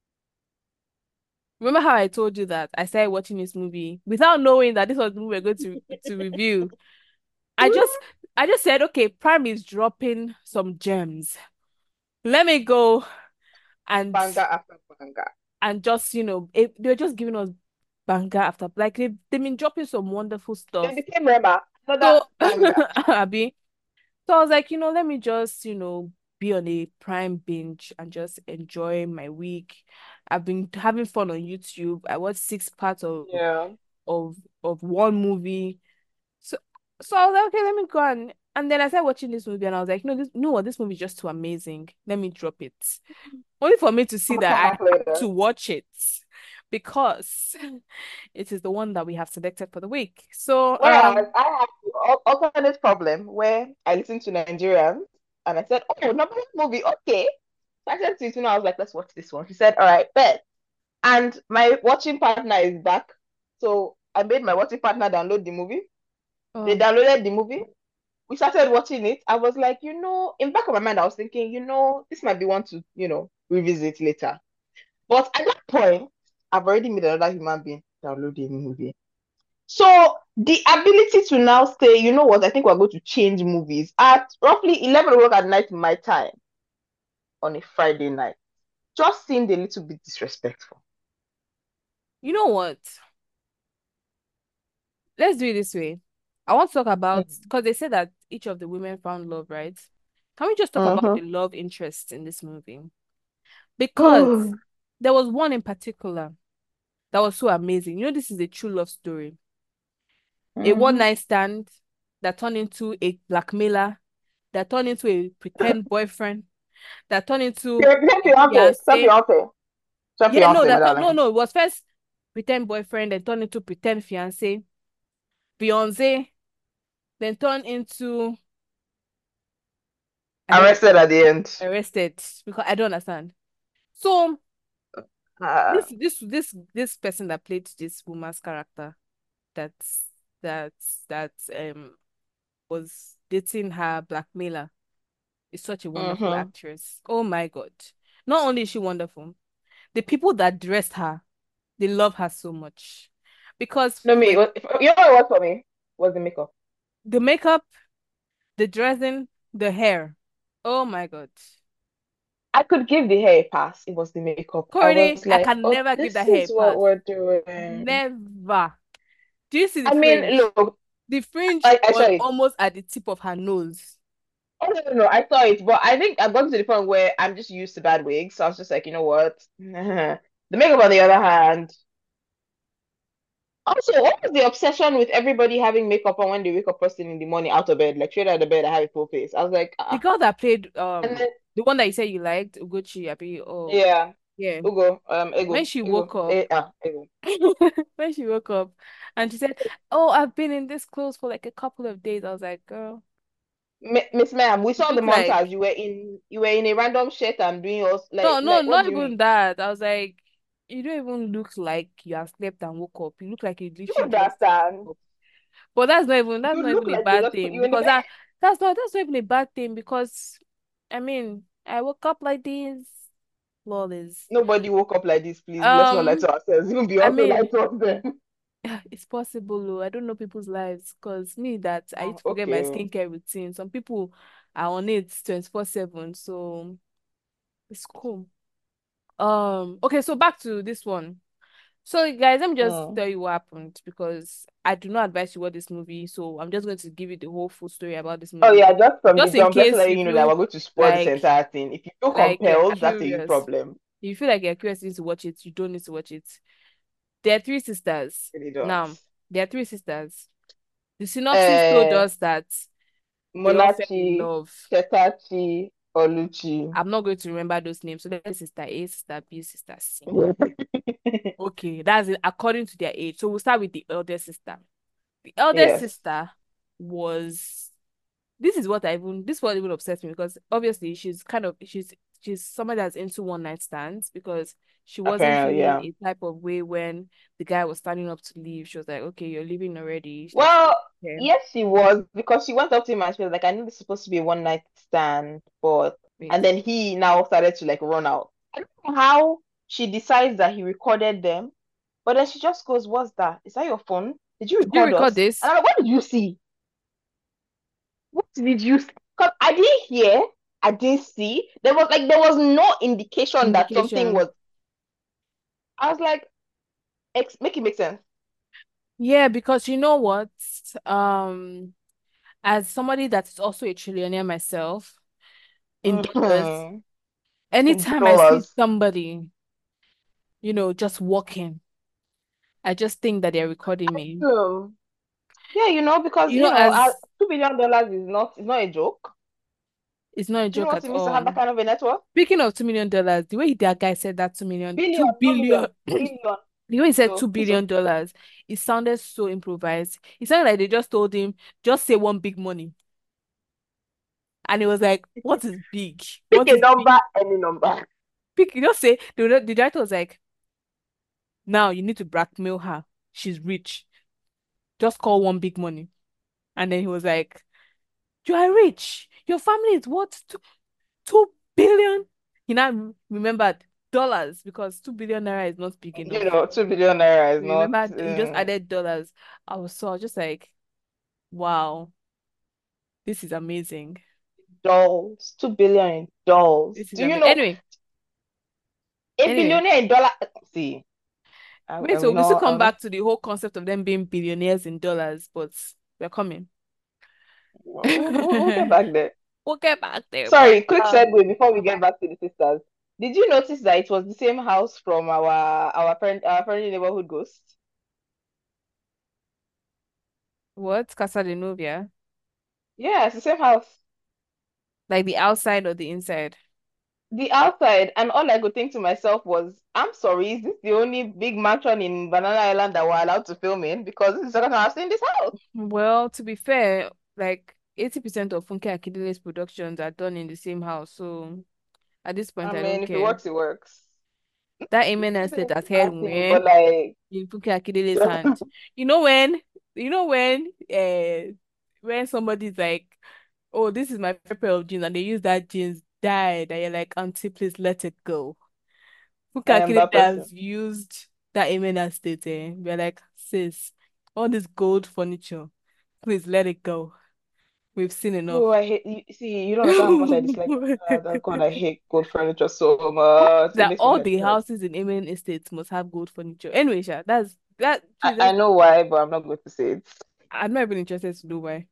Remember how I told you that I started watching this movie without knowing that this was the movie we're going to review. I just I just said, okay, Prime is dropping some gems. Let me go and Banger after banger. just they're just giving us banger after like they've been dropping some wonderful They stuff. became Rema, another So banger. Abby, so I was like, let me just, be on a Prime binge and just enjoy my week. I've been having fun on YouTube. I watched six parts Yeah. of one movie. So I was like, okay, let me go and then I started watching this movie and I was like, no, you know what, this movie is just too amazing. Let me drop it. Only for me to see I'll that come I back have later. to watch it because it is the one that we have selected for the week. So Whereas I have the alternate problem where I listen to Nigerians and I said, oh, number one movie, okay. So I said to Tuna, I was like, let's watch this one. She said, all right, bet. And my watching partner is back. So I made my watching partner download the movie. They um, downloaded the movie. We started watching it. I was like, in the back of my mind, I was thinking, this might be one to, revisit later. But at that point, I've already made another human being download the movie. So the ability to now say, you know what, I think we're going to change movies at roughly 11 o'clock at night my time on a Friday night just seemed a little bit disrespectful. you know what? Let's do it this way. I want to talk about because they said that each of the women found love, right? Can we just talk about the Mm-hmm. love interest in this movie? Because there was one in particular that was so amazing. This is a true love story. A one Mm-hmm. night stand that turned into a blackmailer, that turned into a pretend boyfriend. that turned into Same a fiance. Same fiance. fiance. Same Yeah, no, fiance, my that no, darling. no, it was first pretend boyfriend, then turned into pretend fiance, fiance, then turned into I don't Arrested at the end. arrested because I don't understand. So Uh, this person that played this woman's character that's that was dating her blackmailer is such a wonderful mm-hmm. actress. Oh my God. Not only is she wonderful, the people that dressed her, they love her so much. Because No, me. like You know what it was for me? Was the makeup. the makeup, the dressing, the hair. Oh my God. I could give the hair a pass. It was the makeup. I Courtney, was I like, can oh, never give that this hair a is what pass. we're doing. Never. Do you see the I mean, fringe? look, The fringe I saw was it. almost at the tip of her nose. Oh, no, no, no, I saw it, but I think I've gotten to the point where I'm just used to bad wigs. So I was just like, you know what? The makeup, on the other hand. Also, what was the obsession with everybody having makeup on when they wake up first thing in the morning out of bed, like straight out of bed, I have a full face. I was like, The girl that played and then the one that you said you liked, Ugochi, Abi, oh yeah, yeah. When Ego, she Ego, woke up, Ego. when she woke up and she said, "Oh, I've been in this clothes for like a couple of days." I was like, "Girl, Miss Ma'am, we you saw the look like montage. You were in a random shirt and doing us no, no, what not do you mean? even that." I was like, "You don't even look like you have slept and woke up. You look like you You literally just understand? woke up." But that's You not look even a like you bad just put thing you in the because bed. that's not even a bad thing because I mean I woke up like this, flawless. Nobody woke up like this, please. Let's not lie Um, to ourselves. Even I Beyonce lied mean, to us then. it's possible, though. I don't know people's lives because me that I Ah, used to forget my okay. skincare routine. Some people are on it 24/7, so it's cool. Okay, so back to this one. So guys, let me just Mm. tell you what happened because I do not advise you watch this movie, so I'm just going to give you the whole full story about this Oh movie. yeah, just from the Just in jump, just case letting you you know that feel we're going to spoil this like entire thing. If you feel you're compelled, that's a you curious. problem. If you feel like you're curious, you need to watch it. You don't need to watch it. There are three sisters. Really don't. Now, there are three sisters. The synopsis told Uh, us that they all fell in Monachi, love. Chetachi, Oluchi. I'm not going to remember those names. So that's sister A, sister B, sister C. Okay, that's it according to their age. So we'll start with the elder sister. The elder Yes, sister was this is what I even this what even upsets me because obviously she's somebody that's into one night stands because she wasn't apparently, feeling yeah. a type of way when the guy was standing up to leave. She was like, okay, you're leaving already. She's like, she Well, doesn't care. yes, she was because she went up to him and she was like, "I know this is supposed to be a one night stand, but," Wait. and then he now started to like run out. I don't know how she decides that he recorded them, but then she just goes, "What's that? Is that your phone? Did you Did you record record us?" this? And I'm like, "What did you see? What did you see?" Because I didn't hear, I didn't see. There was no indication that something Indication. was. I was like, make it make sense. Yeah, because you know what? Um, as somebody that is also a trillionaire myself in dollars, Mhm. anytime I see Dollars. somebody, just walking, I just think that they're recording me. So, yeah, because As $2 billion is not a joke. it's not a Do you know joke what at it means to have all. that kind of a network? Speaking of $2 million, the way that guy said that 2 million, Billion, 2 billion, not million, billion. the way he said So two it's billion okay. dollars, it sounded so improvised. It sounded like they just told him, just say one big money. And he was like, what is big? Pick What a is big? number, any number. Pick, just say, the director was like, now you need to blackmail her. She's rich. Just call one big money. And then he was like, you are rich. Your family is what? 2 billion? He now remembered dollars because 2 billion naira is not big enough. 2 billion naira is not Remember, he just added dollars. I was just like, wow, this is amazing. dolls. 2 billion in dolls. This is Do you amazing. know Anyway, a anyway, billionaire in dollar? See, I wait, will so we still not. I come will not. back to the whole concept of them being billionaires in dollars, but we're coming. We'll get back there. We'll get back there, but Sorry, quick segue before we get back to the sisters. Did you notice that it was the same house from our friendly neighborhood ghost? what? Casa de Novia? Yeah, it's the same house. Like the outside or the inside? the outside, and all I could think to myself was, I'm sorry, is this the only big mansion in Banana Island that we're allowed to film in? Because this is the second time I've seen this house. Well, to be fair, like 80% of Funke Akindele's productions are done in the same house. So at this point, I I don't mean, if it care. works, it works. That Amen This Estate is has a had bad thing, but when like, in Funke Akindele's hand. You know when, you know when somebody's like, "Oh, this is my favorite pair of jeans," and they use that jeans dyed, and you're like, "Auntie, please let it go." Funke I am Akindele that person. has used that Amen Estate, We're like, sis, all this gold furniture, please let it go. We've seen enough. Oh, I hate you. See, you don't understand how much I dislike that. God, I hate gold furniture so much. It That makes my all head the hurt. houses in Amen Estates must have gold furniture. Anyway, Sha, that's that. I, Please, I know why, but I'm not going to say it. I'm not even interested to know why.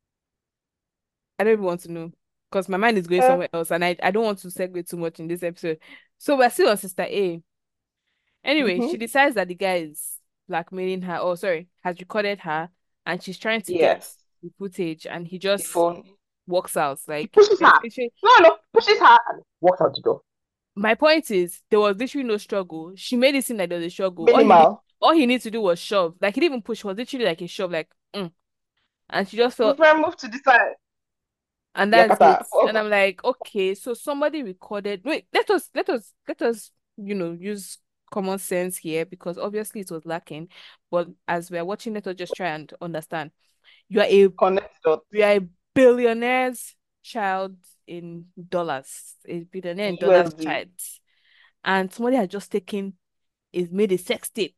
I don't even want to know because my mind is going Uh, somewhere else, and I don't want to segue too much in this episode. So we're still on Sister A. Anyway, hmm she decides that the guy is blackmailing her. Oh, sorry, has recorded her, and she's trying to get Yes, the footage, and he the just phone. walks out. He Like, pushes there's her. literally, No, no, pushes her and walks out the door. my point is, there was literally no struggle. She made it seem like there was a struggle. Minimal. All he needs to do was shove. Like, he didn't even push. It was literally like a shove. Like, and she just My felt, friend moved to the side. and that's it. Yakata. And I'm like, okay, so somebody recorded. Wait, let us, use common sense here because obviously it was lacking. But as we're watching, let us just try and understand. You are a Connect you are dots. a billionaire's child in dollars, a billionaire in dollars USD. child, and somebody has just taken is made a sex tape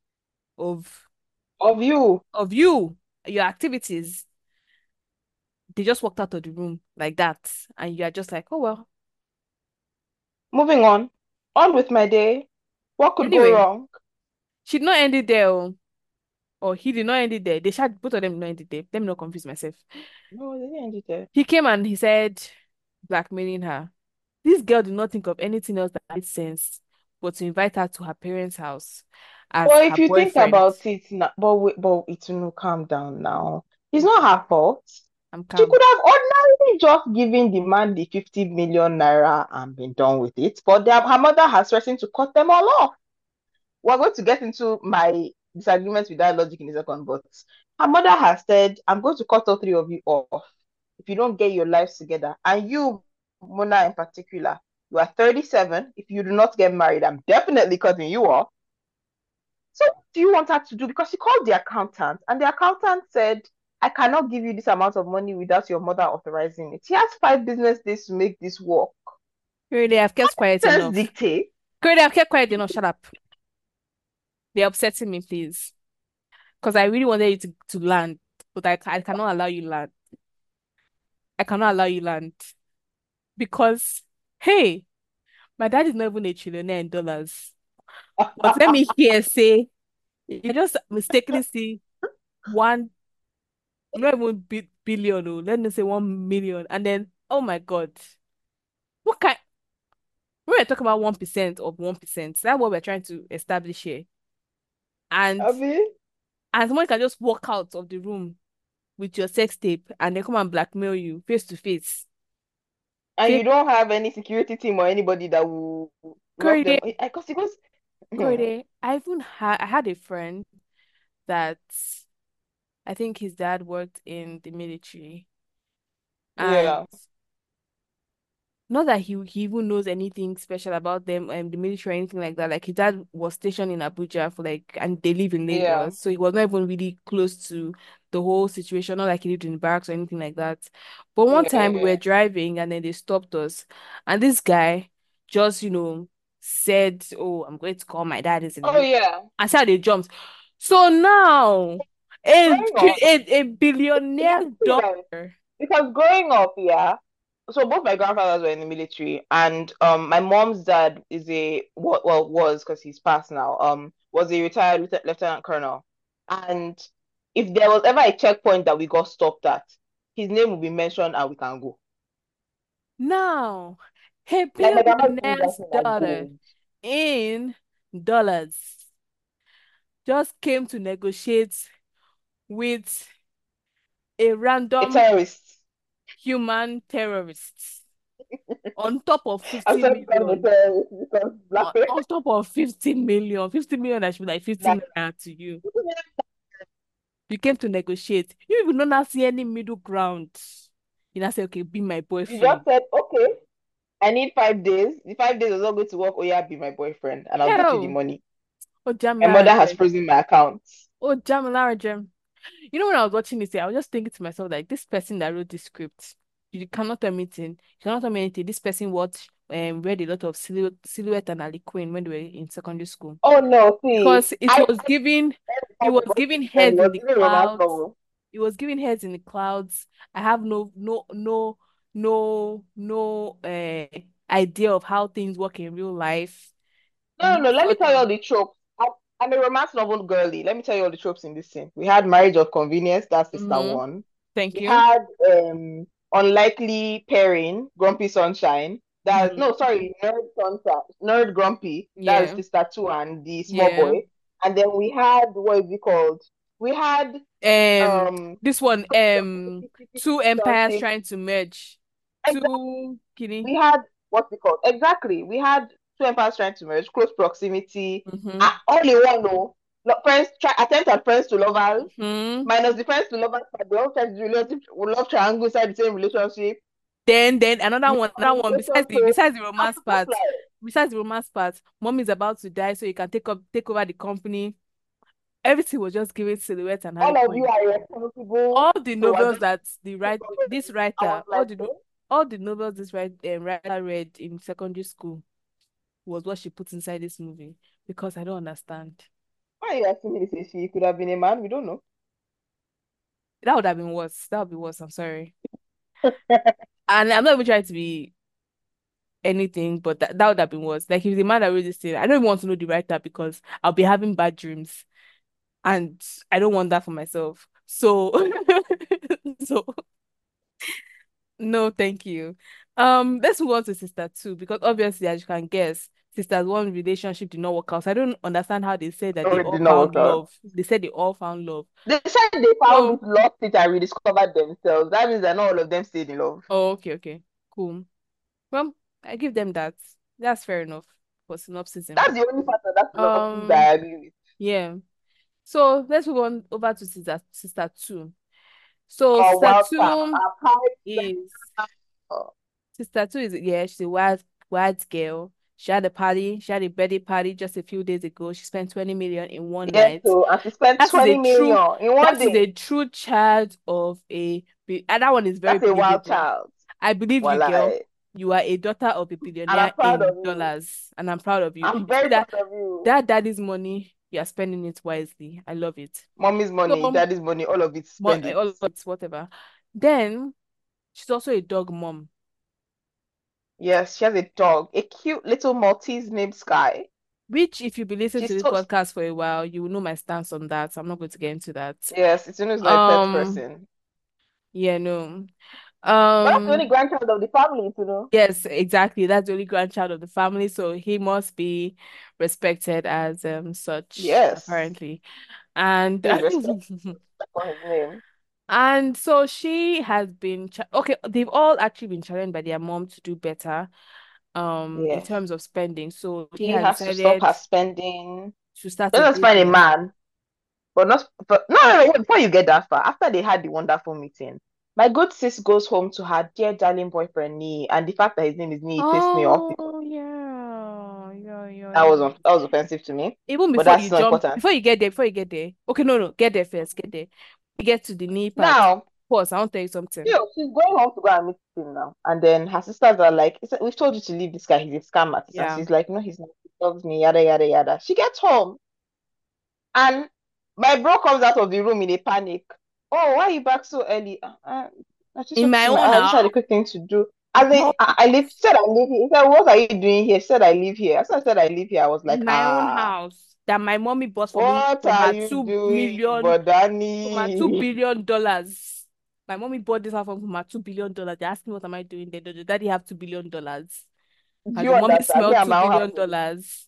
of Of you. you, your activities. They just walked out of the room like that, and you are just like, oh well. Moving on. On with my day. What could go Anyway, wrong? she did not end it there, or he did not end it there. They shot both of them did not end it there. Let me not confuse myself. No, they didn't end it there. He came and he said, blackmailing her. This girl did not think of anything else that made sense but to invite her to her parents' house as But her if you think boyfriend. about it now, but it will calm down now. It's not her fault. I'm She calm. could have ordinarily just given the man the 50 million naira and been done with it. But her mother has threatened to cut them all off. We're going to get into my disagreements with that logic in a second, but her mother has said, I'm going to cut all three of you off if you don't get your lives together. And you, Mona in particular, you are 37. If you do not get married, I'm definitely cutting you off. So what do you want her to do? Because she called the accountant, and the accountant said, I cannot give you this amount of money without your mother authorizing it. He has 5 business days to make this work. Currently, I've kept quiet Sense enough. dictate. Currently, I've kept quiet enough. Shut up. They're upsetting me, please. Because I really wanted you to land, but I cannot allow you land. I cannot allow you land. Because, hey, my dad is not even a trillionaire in dollars. But let me hear say, you just mistakenly see one, not even billion, oh, let me say 1 million. And then, oh my God, what kind, we're talking about 1% of 1%. That's what we're trying to establish here. And Abi? someone can just walk out of the room with your sex tape and they come and blackmail you face to face. And Face you don't have any security team or anybody that will lock them. Correct. Because Correct. I had a friend that I think his dad worked in the military, and yeah, not that he even knows anything special about them the military or anything like that. Like his dad was stationed in Abuja for like, and they live in yeah, Lagos, so he was not even really close to the whole situation. Not like he lived in barracks or anything like that. But one time we yeah. were driving and then they stopped us, and this guy just said, "Oh, I'm going to call my dad is in the Oh military," yeah. and said they jumped. So now Growing up, a billionaire daughter. because growing up, yeah. So both my grandfathers were in the military, and my mom's dad is well was because he's passed now. Was a retired lieutenant colonel, and if there was ever a checkpoint that we got stopped at, his name will be mentioned and we can go. Now, a Like my grandma used to use that billionaire's thing like daughter gold. in dollars just came to negotiate with a A random terrorist. human terrorist. On top of I'm 50 sorry because million. because On, black on top of 50 million. 50 million that should be like 15 that naira to you. You came to negotiate. You even don't now see any middle ground. You now say, okay, be my you just boyfriend. said, okay, I need 5 days. The 5 days was not going to work. Oh yeah, be my boyfriend, and I'll get you the Hell. money. Oh, My Jamila mother has Rajem. frozen my account. Oh, Jamila Rajem. You know, when I was watching this, I was just thinking to myself, like, this person that wrote this script, you cannot tell me anything. You cannot tell me anything. This person watched read a lot of Silhouette and Ali Queen when they were in secondary school. Oh no, see, Because it was giving and it heads in was the even a romance clouds. novel. It was giving heads in the clouds. I have no idea of how things work in real life. No, no, You no. Let me thought tell you that, all the tropes. I'm a romance novel girly. Let me tell you all the tropes in this scene. We had marriage of convenience, that's sister mm-hmm, one. thank We you. had unlikely pairing, Grumpy Sunshine. That Mm-hmm. no, sorry, Nerd Sunshine, Nerd Grumpy. That is Yeah, sister two and the small yeah. boy. And then we had what is it called? We had Um, um this one, two empires relationship. trying to merge. Exactly. Two Guinea. We had what's it called? Exactly. We had two empires trying to merge, close proximity, Mm-hmm. all in one. No, friends try attempt at friends to lovers Mm-hmm. minus the friends to lovers, but they all try to do relationship, love triangle inside the same relationship. Then You have another one. relationship. Besides the I'm romance just part, mom is about to die, so you can take over the company. Everything was just giving Silhouette and Harley all of you Quinn. are responsible. All the So we're novels just that the right this I was writer, like, eh? all the novels this writer read in secondary school was what she put inside this movie because I don't understand. Why are you asking me this? She could have been a man. We don't know. That would have been worse. That would be worse. I'm sorry. And I'm not even trying to be anything, but that would have been worse. Like if the man that wrote this thing, I don't even want to know the writer because I'll be having bad dreams. And I don't want that for myself. So so no, thank you. Let's move on to sister two because obviously, as you can guess, sisters one relationship did not work out. So I don't understand how they said that No, they it all did not found work out. love. They said they all found love. They said they found So, it, lost it, and rediscovered themselves. That means that not all of them stayed in love. oh, okay, cool. Well, I give them that. That's fair enough for synopsism. That's the only part of that synopsis that Um, I agree with. yeah. So let's move on over to sister two. So Our wild child, our is pie. sister two is yeah, she's a wild girl. She had a party, she had a birthday party just a few days ago. She spent 20 million in one Yes, night. so and she spent That is a 20 true million in one that is day. a true child of and that one is very That's a wild believable. child. I believe you, girl. Walai. You are a daughter of a And I'm billionaire proud of in you. dollars, and I'm proud of you. I'm You see very proud of you. that daddy's money, you are spending it wisely. I love it. Mommy's money, So, daddy's money, all of it, spend it. all of it, whatever. Then she's also a dog mom, Yes, she has a dog, a cute little Maltese named Sky. which, if you've been listening to She's this so, podcast for a while, you will know my stance on that. So I'm not going to get into that. yes, it's known as my pet Um, person. yeah, no. But that's the only Um, grandchild of the family, you know. yes, exactly. That's the only grandchild of the family, so he must be respected as such, Yes, apparently. And please respect for his name. and so she has been okay, they've all actually been challenged by their mom to do better in Yes. terms of spending. So she She has has to stop decided her spending. to start a Let's find a business. man. But no, no, no, before you get that far, after they had the wonderful meeting, my good sis goes home to her dear darling boyfriend Nee, and the fact that his name is Nee pissed me off because Oh yeah. that was offensive to me. Even But before you that's not jump, important. before you get there. Okay, no, get there first, get there. You get to the knee part. Now, Pause, I want to tell you something. she's going home to go and meet him now. And then her sisters are like, we've told you to leave this guy, he's a scam artist. And Yeah. she's like, no, he's not, he loves me, yada yada yada. She gets home and my bro comes out of the room in a panic. Oh, why are you back so early? I just In went to my see my own I just had a house. quick thing to do. As in, No, I live. She said I live here. He said, "What are you doing here?" She said, "I live here." As I said, "I live here," I was like, in my own "Ah, house that my mommy bought for me what are you doing, from her two Bodani?" billion dollars. My mommy bought this house from her $2 billion. They asked me what am I doing there. Does the daddy have $2 billion? Do Has you the mommy understand? Me smelled and two my own billion house. dollars?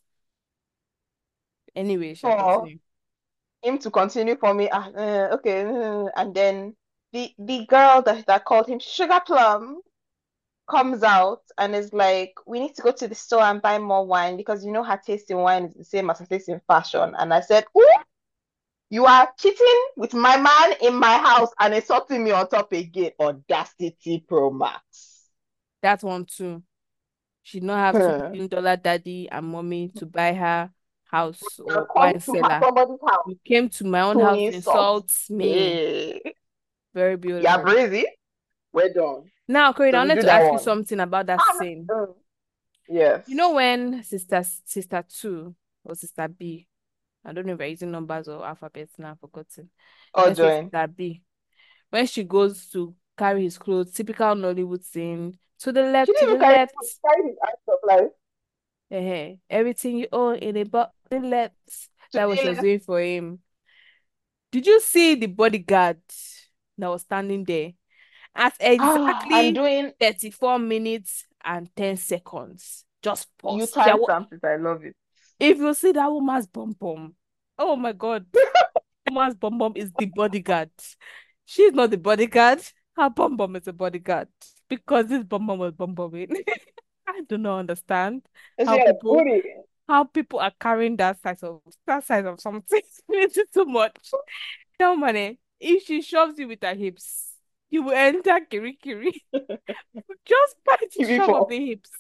Anyway, shall For continue. him to continue for me, okay, and then the girl that called him Sugar Plum comes out and is like, we need to go to the store and buy more wine because you know her taste in wine is the same as her taste in fashion. And I said, ooh, you are cheating with my man in my house and insulting me on top again. Audacity Pro Max. That one too. She did not have two Hmm. billion dollar daddy and mommy to buy her house You or come wine to cellar. somebody's house You came to my own to house to insult. insult me. Hey, Very yeah, beautiful. Brazy, we're done. Now, Corinne, So I we wanted do to that ask you one. something about that scene. Mm. Yes. You know when sister two or sister B, I don't know if we're using numbers or alphabets now, I've forgotten. Or Let's say join. sister B. When she goes to carry his clothes, typical Nollywood scene, to the She left, to didn't the even left. carry his act of life Everything you own in a but the left. to That was the she was left. doing for him. Did you see the bodyguard that was standing there at Ah, and exactly doing 34 minutes and 10 seconds? Just you pause. time stamps it. I love it. If you see that woman's bum bum, oh my God, woman's bum bum is the bodyguard. She's not the bodyguard. Her bum bum is the bodyguard because this bum bum was bum bumming. I do not understand It's how yeah, people booty. how people are carrying that size of something. It's too much. Tell money. If she shoves you with her hips, you will enter kiri kiri. Just by the You will shove of fall. the hips.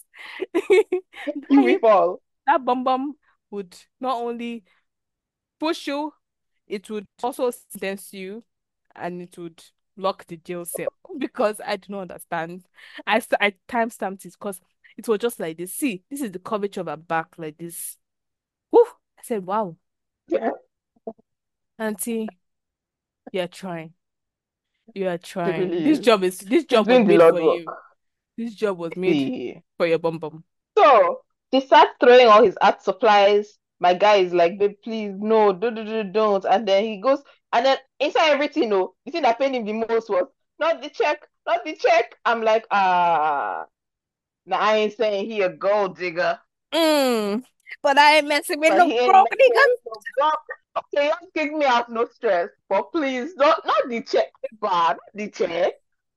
You That will hip, fall. that bum bum would not only push you, it would also sentence you and it would lock the jail cell because I do not understand. I timestamped it because it was just like this. See, this is the curvature of her back like this. Whew! I said, wow, Yeah, auntie, you're trying. You are she trying. really This is. job is this She's job was doing the made Lord for work. you. This job was made See. for your bum bum. So he starts throwing all his art supplies. My guy is like, babe, please, no, don't. And then he goes, and then inside everything, no, the thing that pained him the most was not the check, not the check. I'm like, now I ain't saying he a gold digger, Mm. But I ain't messing with but no he ain't broke messing niggas. with no bum. Okay, don't kick me out, no stress. But please, don't, not the check, bad, not the check.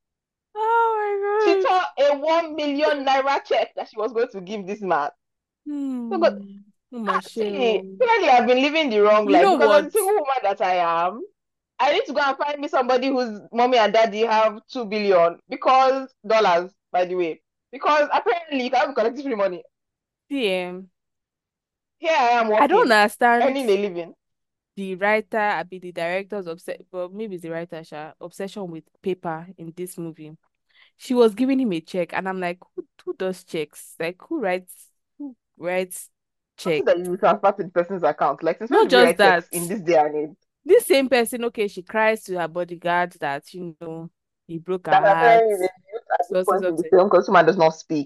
She Oh my God. thought a 1 million naira check that she was going to give this man. So, but Oh my see, shit. clearly I've been living the wrong You life know because as what? a single woman that I am, I need to go and find me somebody whose mommy and daddy have 2 billion because dollars, by the way. Because apparently you can't be collecting free money. DM. Here I am I don't working, understand earning a living. the writer, I be the director's well, maybe it's the writer, obsession with paper in this movie. She was giving him a check, and I'm like, who does checks? Like, who writes Something check? that you transfer to the person's account. Like, since when Not do we just write that. checks in this day and age? This same person, okay, she cries to her bodyguard that, he broke her That heart, apparently is a youth at this so, so, point so, in the so. film because woman does not speak.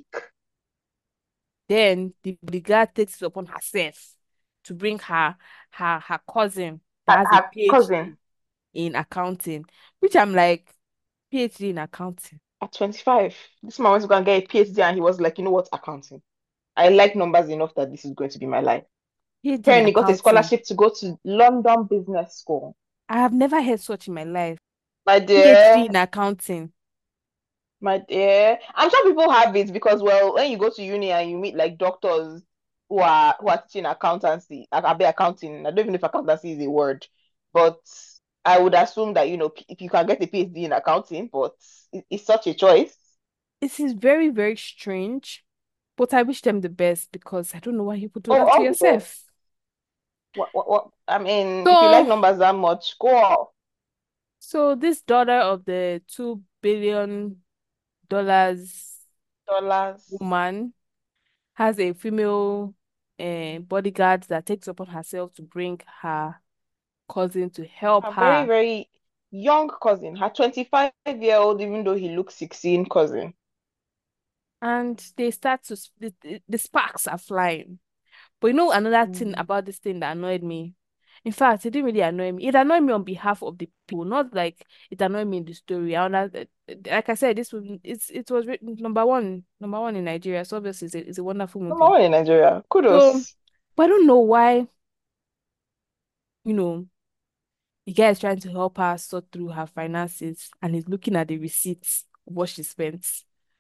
Then the bodyguard takes it upon herself to bring her cousin that has a Her cousin PhD in accounting, which I'm like, PhD in accounting. at 25, this man went to go and get a PhD and he was like, you know what, accounting. I like numbers enough that this is going to be my life. PhD in Apparently got a accounting. scholarship to go to London Business School. I have never heard such in my life. My PhD dear, in accounting. my dear. I'm sure people have it because, well, when you go to uni and you meet like doctors who are teaching accountancy, be accounting. I don't even know if accountancy is a word, but I would assume that if you can get a PhD in accounting, but it's such a choice. This is very, very strange, but I wish them the best because I don't know why you would do Oh, that to all the best. yourself. What? I mean, if you like So, numbers that much, go off. so this daughter of the $2 billion Dollars. woman has a female bodyguard that takes upon herself to bring her cousin to help Her very, her. very young cousin, her 25-year-old, even though he looks 16 cousin. And they start to, the sparks are flying. But another thing Mm. about this thing that annoyed me. In fact, it didn't really annoy me. It annoyed me on behalf of the people, not like it annoyed me in the story. Like I said, it was written number one in Nigeria. So obviously, it's a wonderful Number movie. one in Nigeria. So, Kudos. but I don't know why, you know, the guy is trying to help her sort through her finances, and he's looking at the receipts of what she spent.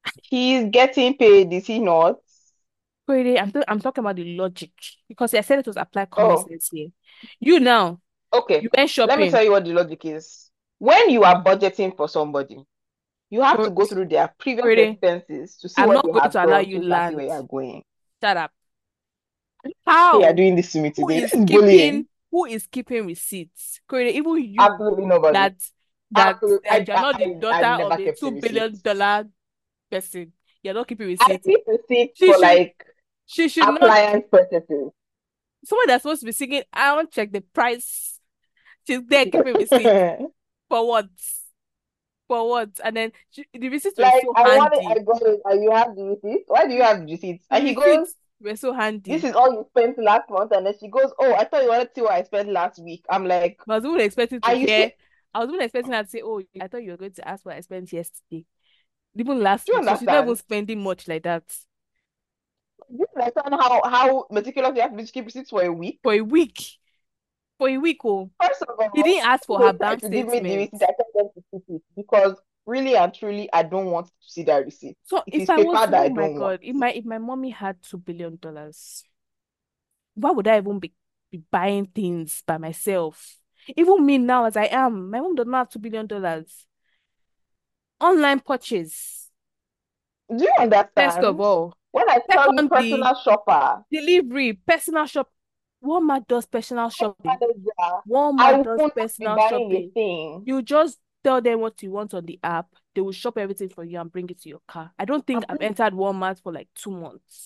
He's getting paid, is he not? Really, I'm talking about the logic because I said it was applied common Oh, sense here. You now, okay. you went Let me shopping. tell you what the logic is. When you are budgeting for somebody, you have Co- to go through their previous Really, expenses to see I'm what not they going have to allow done you so you can see land. where you're going. Shut up. You are How? doing this to me Who today. This is is keeping bullying. who is keeping receipts? Really, even you Absolutely nobody. that that Absolutely. that you're not the daughter I've of never a kept a two receipt. billion dollar person. You're not keeping I receipts. keep receipts She for should like she should not appliance purchases. someone that's supposed to be singing, I won't check the price. She's there keeping receipts. For what? For what? And then the receipts were Like so I want it, handy. I got it, and you have the receipts. Why do you The, have the receipts? the And he goes, receipts were so "This handy. is all you spent last month." And then she goes, "Oh, I thought you wanted to see what I spent last week." I'm like, I was even expecting to "Are you sure? hear, I was even expecting her to say, oh, I thought you were going to ask what I spent yesterday. Even last Do you week. So she's not even understand? spending much like that. Do you understand how meticulous you have to be to keep receipts for a week? For a week. For a week, oh. First of He all, didn't ask for when her they try bank to give me the statement. receipt, I tell them to keep it because really and truly, I don't want to see that receipt. So It if is I paper was, that oh I my don't want. God, if my mommy had $2 billion, why would I even be buying things by myself? Even me now as I am, my mom does not have $2 billion. Online purchase, Do you first of understand? all. When I tell you Secondly, personal shopper, delivery, personal shop. Walmart does personal shopping. manager, I Walmart will does not be personal buying a shopping. thing. You just tell them what you want on the app. They will shop everything for you and bring it to your car. I don't think And I've bring entered Walmart for like 2 months.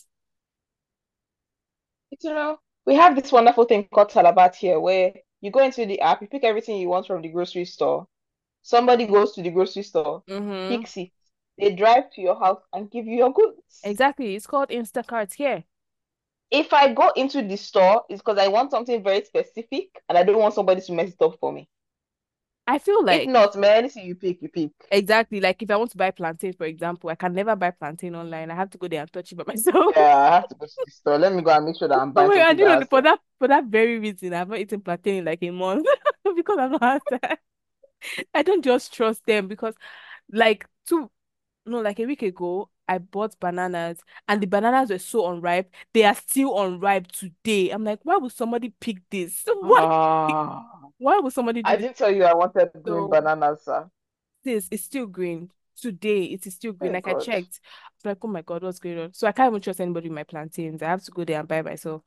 it, we have this wonderful thing called Talabat here where you go into the app, you pick everything you want from the grocery store. Somebody goes to the grocery store, Mm-hmm. picks it, they drive to your house and give you your goods. Exactly. It's called Instacart here. If I go into the store, it's because I want something very specific and I don't want somebody to mess it up for me. I feel If like not, man, anything you pick, you pick. exactly like if I want to buy plantain, for example, I can never buy plantain online. I have to go there and touch it by myself. Yeah, I have to go to the store. Let me go and make sure that I'm Oh buying my God, something you that know, has for that very reason, I've not eaten plantain in like a month because I've not had that. I don't just trust them because like two no, like a week ago, I bought bananas and the bananas were so unripe. They are still unripe today. I'm like, why would somebody pick this? What? Ah, Why would somebody do I this? didn't tell you I wanted green So bananas, sir. this is still green. Today it is still green. Oh Like I God. checked. I was like, oh my God, what's going on? So I can't even trust anybody with my plantains. I have to go there and buy myself.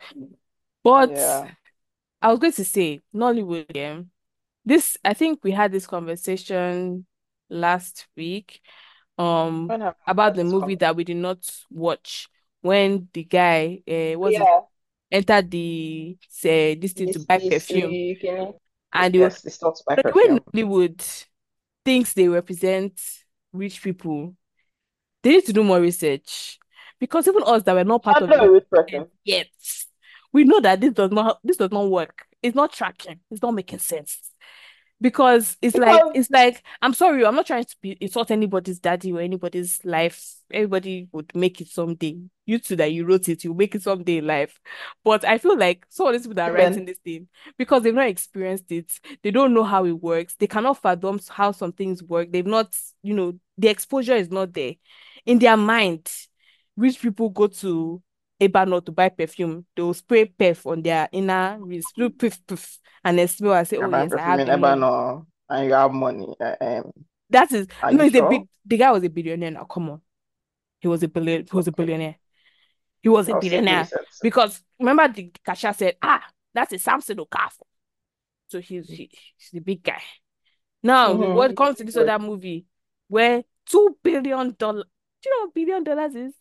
But Yeah. I was going to say, Nollywood, yeah. This I think we had this conversation last week When have I about had the this movie conversation? that we did not watch when the guy was it Yeah. entered the this thing to This buy this perfume you can and they were yes, this not my the way perfume. Nollywood thinks they represent rich people, they need to do more research because even us that were not part I'm of not the a rich movement person. yet, we know that this does not work. It's not tracking. It's not making sense. Because it's like Because it's like I'm sorry, I'm not trying to insult anybody's daddy or anybody's life. Everybody would make it someday. You two that you wrote it, you make it someday in life. But I feel like some of these people that are women writing this thing because they've not experienced it, they don't know how it works. They cannot fathom how some things work. They've not, the exposure is not there in their mind. Rich people go to Ebano to buy perfume. They'll spray perf on their inner wrist, do puff puff, and then smell and say, are "Oh buying yes, I perfume have in the money." Ebano and you have money. That is Are no, you he's a sure? big. The guy was a billionaire now. Come on, he was a billion. He was a Okay. billionaire. He was a I'll still do billionaire research. because remember the cashier said, "Ah, that's a Samsung Okafor." So he's the big guy. Now, Mm-hmm. what comes to this other movie where $2 billion? Do you know what $1 billion is?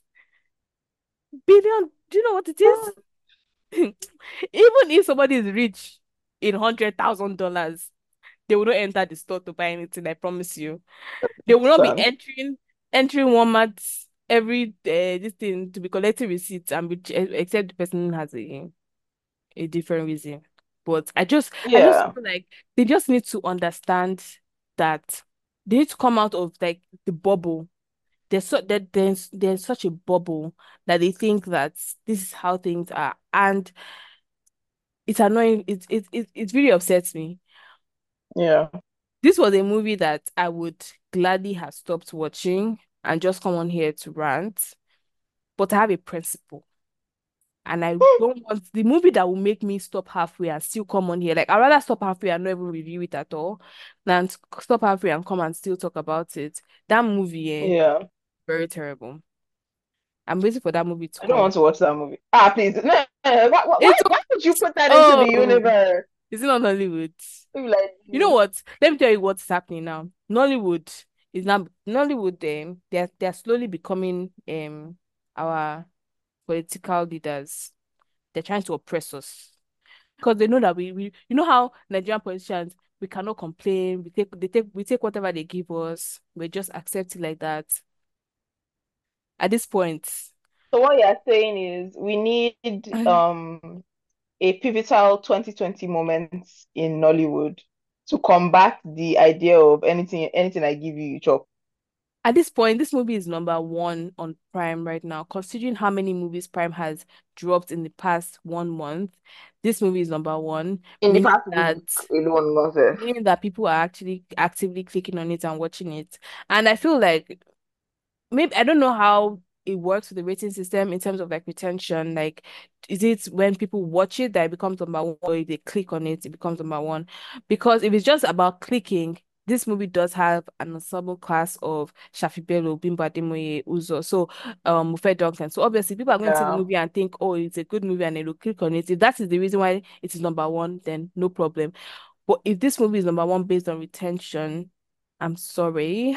Billion. Do you know what it is? Even if somebody is rich in $100,000, they will not enter the store to buy anything. I promise you. They will not be Son. entering Walmart every this thing to be collecting receipts and except the person has a different reason. But I just Yeah. feel like they just need to understand that they need to come out of like the bubble. There's such a bubble that they think that this is how things are, and it's annoying. It really upsets me. Yeah. This was a movie that I would gladly have stopped watching and just come on here to rant, but I have a principle. And I don't want the movie that will make me stop halfway and still come on here. Like, I'd rather stop halfway and not even review it at all than stop halfway and come and still talk about it. That movie, Yeah. very terrible. I'm waiting for that movie to I don't come. want to watch that movie. Ah, please. No, no, no. It's Why would you put that into the oh, universe? is it not Hollywood? Maybe like You know this. what? Let me tell you what's happening now. Nollywood is now Nollywood. They're slowly becoming our political leaders. They're trying to oppress us because they know that we you know how Nigerian politicians, we cannot complain. We take whatever they give us. We just accept it like that. At this point, So what you're saying is we need a pivotal 2020 moment in Nollywood to combat the idea of anything I give you, you chop. at this point, this movie is number one on Prime right now. Considering how many movies Prime has dropped in the past 1 month, this movie is number one, In the past week that alone, not there. meaning that people are actually actively clicking on it and watching it. And I feel like maybe I don't know how it works with the rating system in terms of like retention. Like, is it when people watch it that it becomes number one, or if they click on it, it becomes number one? Because if it's just about clicking, this movie does have an ensemble cast of Shafi Bello, Bimbo Ademoye, Uzo, so Mufe Duncan. So obviously people are going to see the Yeah. movie and think, oh, it's a good movie, and they will click on it. If that is the reason why it is number one, then no problem. But if this movie is number one based on retention, I'm sorry.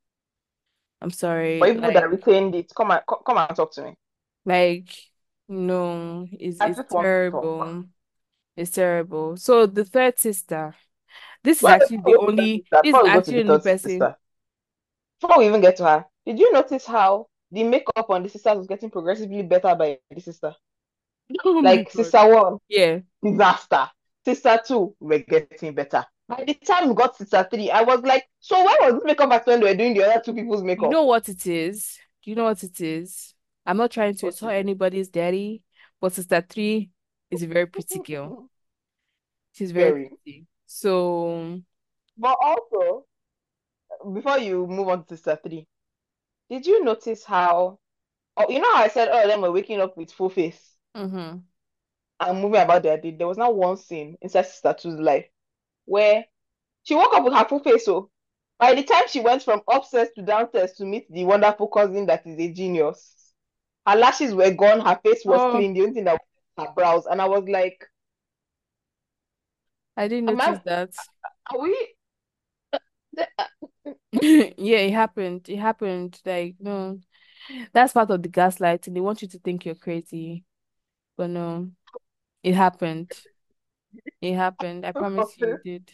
I'm For sorry. people that retained it, come and talk to me. Like, no, I it's just want to talk. terrible. It's terrible. So the third sister, Well, this is before we go to actually the the only third person. sister, before we even get to her, did you notice how the makeup on the sisters was getting progressively better by the sister? Oh my Like God. sister one, Yeah. disaster. Sister two, we're getting better. By the time we got sister three, I was like, so where was this makeup artist when they were doing the other two people's You makeup? know what it is? Do you know what it is? I'm not trying to What insult is it? anybody's daddy, but Sister 3 is a very pretty girl. She's very Very. pretty. So, But also, before you move on to sister three, did you notice how, oh, you know how I said all of them were waking up with full face mm-hmm. and moving about their day? There was not one scene inside sister two's life where she woke up with her full face. So by the time she went from upstairs to downstairs to meet the wonderful cousin that is a genius, her lashes were gone, her face was Oh, clean. The only thing that was her brows, and I was like, I didn't "Am I? notice that. Are we?" Yeah, it happened. It happened. Like, no, that's part of the gaslighting. They want you to think you're crazy. But no, it happened. It happened. I promise you, it did.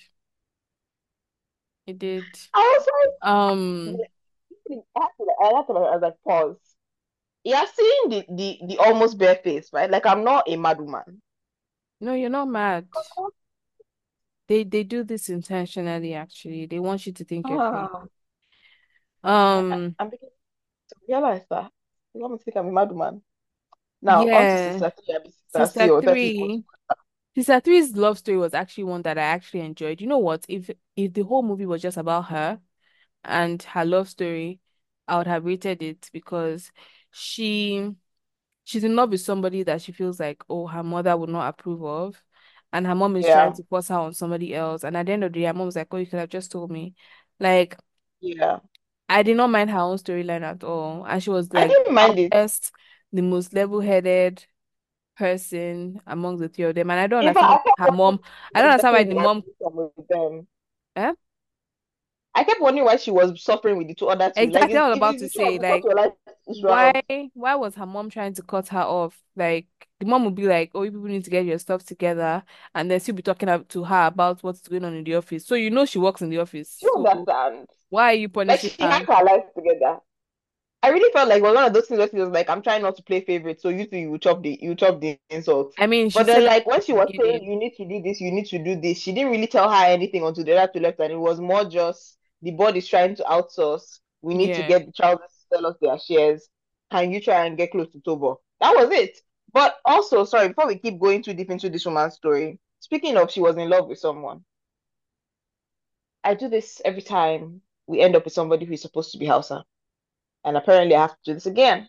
It did. I was Um, like, I was like, pause. You have seen the almost bare face, right? Like I'm not a mad woman. no, you're not mad. They do this intentionally, actually. They want you to think you're crazy. Ah, Um, I'm beginning to realize that. You want me to think I'm a mad woman? Now, on to yeah. sister three, sister Sister C, or whatever you want to Three. Sister Three's love story was actually one that I actually enjoyed. You know what? If the whole movie was just about her and her love story, I would have rated it because she she's in love with somebody that she feels like, oh, her mother would not approve of. And her mom is trying Yeah, to force her on somebody else. And at the end of the day, her mom was like, oh, you could have just told me. Like, yeah. I did not mind her own storyline at all. And she was I like didn't mind it. best, the most level-headed person among the three of them. And I don't In fact, understand why her mom, I don't was understand why getting the the mom, attention with them. eh? I kept wondering why she was suffering with the two other two. Like, Exactly what I was if about it's to the two of say. you, what Like, your life is why round. why was her mom trying to cut her off? Like, the mom would be like, oh, you people need to get your stuff together, and then she'll be talking to her about what's going on in the office. So you know she works in the Do office. you So understand? why are you Like, punishing she had her? her life together. I really felt like it was one of those things where she was like, I'm trying not to play favorite, so you two you chop the insult. I mean, she But said then that like when at she the was saying beginning. you need to do this, you need to do this, she didn't really tell her anything until the other two left, and it was more just the board is trying to outsource. We need to Yeah. get the child to sell us their shares. Can you try and get close to Tobo? That was it. But also, sorry, before we keep going too deep into this woman's story, speaking of she was in love with someone, I do this every time we end up with somebody who is supposed to be Hausa. And apparently I have to do this again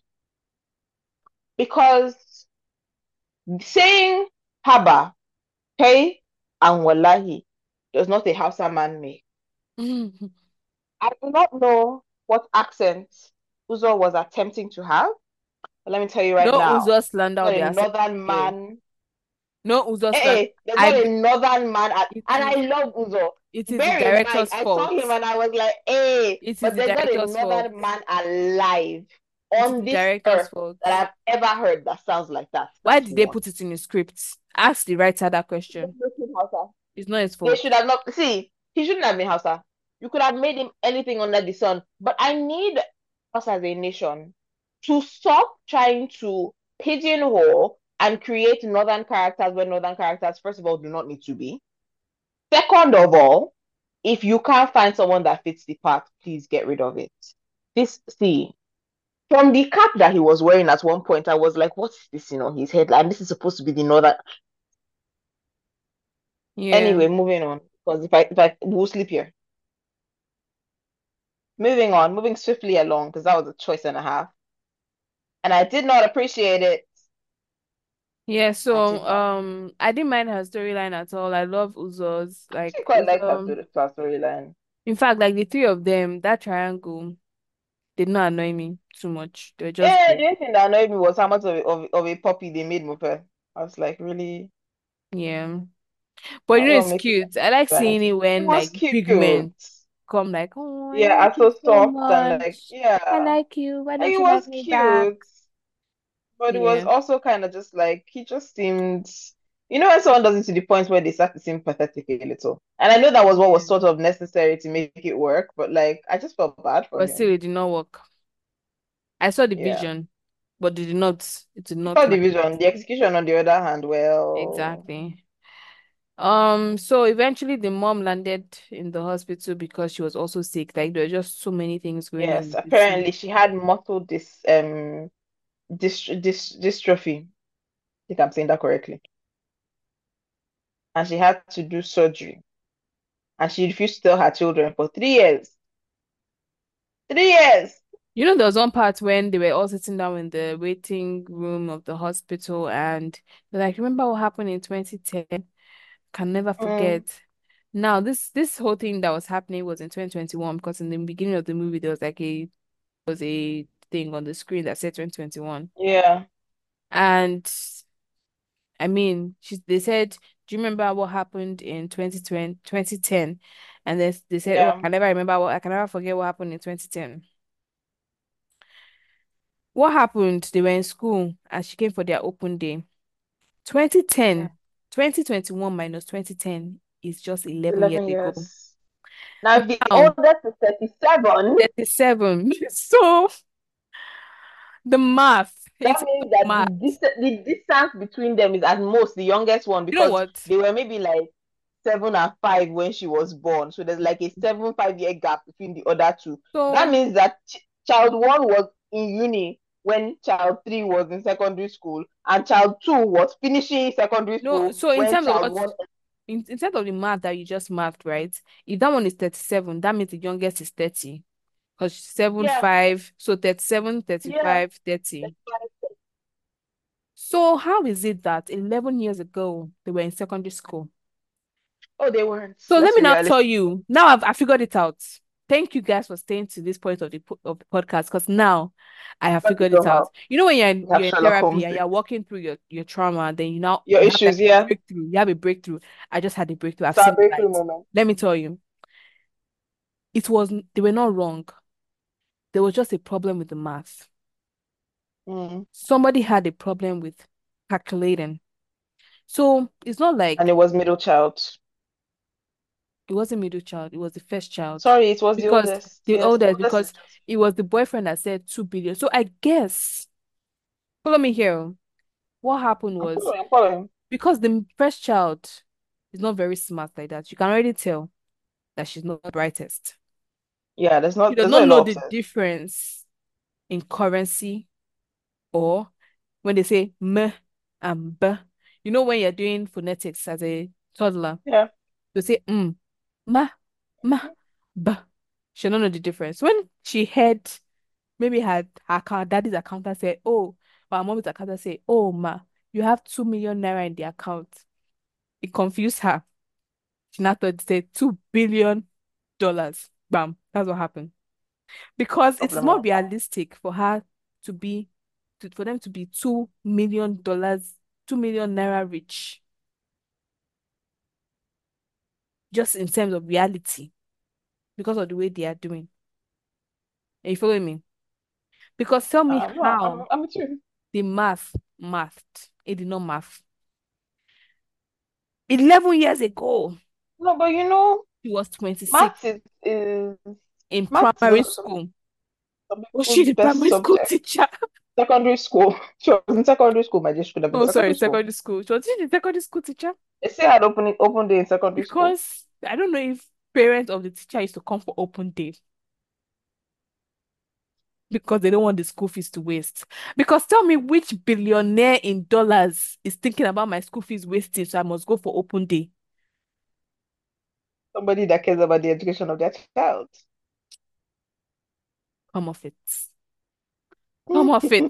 because saying haba, hey, and wallahi does not a Hausa man make. I do not know what accent Uzo was attempting to have, but let me tell you right No now, Uzo slander not on a their accent northern here. man. No Uzo slander. There's not I a northern man, it and I is love Uzo. it is the Bear in mind, director's I saw fault. him and I was like, hey, It is but the there's not a director's fault. northern man alive It is on the this director's earth fault. that I've ever heard that sounds like that. Why That's did they one. put it in the script? Ask the writer that question. It's not his They fault. should have not see. He shouldn't have been Hausa. You could have made him anything under the sun. But I need us as a nation to stop trying to pigeonhole and create northern characters where northern characters, first of all, do not need to be. Second of all, if you can't find someone that fits the part, please get rid of it. This see from the cap that he was wearing at one point, I was like, "What's this on his head? And this is supposed to be the northern." Yeah. Anyway, moving on because if I we'll sleep here. Moving on, moving swiftly along because that was a choice and a half, and I did not appreciate it. Yeah, I so did not. I didn't mind her storyline at all. I love Uzo's I like actually quite like her Uzo. storyline. In fact, like the three of them, that triangle did not annoy me too much. They were just Yeah, there. the only thing that annoyed me was how much of a puppy they made Mufe. I was like, really? Yeah. But Why you know y'all it's making cute. I like seeing vanity? it It when was like cute. big men come like, oh, I Yeah, like are you so so soft and like, much. I yeah. like you. Why Like, don't it you like was me back? cute, but it was Yeah. also kind of just like he just seemed, when someone does it to the point where they start to seem pathetic a little. And I know that was what Yeah. was sort of necessary to make it work, but like I just felt bad for But still him. it did not work. I saw the Yeah. vision, but it did He not saw the manifest. vision. The execution, on the other hand, well, Exactly. So eventually the mom landed in the hospital because she was also sick. Like there were just so many things going on yes, with the two. apparently she had muscle dystrophy. I think I'm saying that correctly. And she had to do surgery. And she refused to tell her children for 3 years. 3 years. You know, there was one part when they were all sitting down in the waiting room of the hospital and they're like, remember what happened in 2010? Can never Mm, forget. Now, this whole thing that was happening was in 2021 because in the beginning of the movie there was a thing on the screen that said 2021. yeah, And I mean, they said, do you remember what happened in 2020, 2010? And they said, oh, yeah, I can never forget what happened in 2010. What happened? They were in school and she came for their open day. yeah. 2010, 2021 minus 2010 is just 11 years 11 ago. years. Now, if the Now, oldest is 37, 37. So the math, that it's means that math. the distance between them is at most the youngest one You know because what? they were maybe like 7 and 5 when she was born. So there's like a 7 5 year gap between the other two. That So means that child one was in uni when child three was in secondary school, and child two was finishing secondary no, school so in when terms of child what one. in terms of the math that you just mathed, right? If that one is 37, that means the youngest is 30. Because 7, Yeah, 5, so 37, yeah. 35, 30. So how is it that 11 years ago they were in secondary school? Oh, they weren't. So let Let's me be now tell realistic. you. Now I figured it out. Thank you guys for staying to this point of the podcast because now I have But you figured it don't out. have. You know when you're in, You have you're in Sherlock therapy Holmes and it. you're walking through your trauma, and then Your you have like issues, a yeah. breakthrough. You have a breakthrough. I just had a breakthrough. I've It's our seen the breakthrough light. moment. Let me tell you, they were not wrong. There was just a problem with the math. Mm. Somebody had a problem with calculating. So it's not And it like was middle child. it wasn't middle child, it was the first child. Sorry, it was the Because oldest. the Yes, the oldest, oldest is because just. it was the boyfriend that said 2 billion. So I guess, follow me here. What happened I'm was following. I'm following. because the first child is not very smart like that, you can already tell that she's not the brightest. Yeah, She does there's not not a know lot of the sense. difference in currency or when they say m and b. You know, when you're doing phonetics as a toddler, Yeah. they say ma, ma, b. She don't know the difference. When she heard Maybe her daddy's accountant said, "Oh," or her mom's accountant said, "Oh, ma, you have 2 million naira in the account." It confused her. She now thought it said $2 billion. Bam, that's what happened. Because it's Problem more now. realistic for her to be for them to be $2 million, 2 million naira rich, just in terms of reality, because of the way they are doing. Are you following me? Because tell me No, how I'm with you. the mathed. It did not math. 11 years ago, No, but she was 26 maths is in maths is primary also school. some Was she people's the best primary school subject. teacher? Secondary school. She was in secondary school. My dear, she could have been Oh, sorry, secondary school. secondary school. She was the secondary school teacher They still had open day in secondary school. because I don't know if parents of the teacher used to come for open day because they don't want the school fees to waste. Because tell me which billionaire in dollars is thinking about my school fees wasting, so I must go for open day. Somebody that cares about the education of their child. Come off it. Come off it.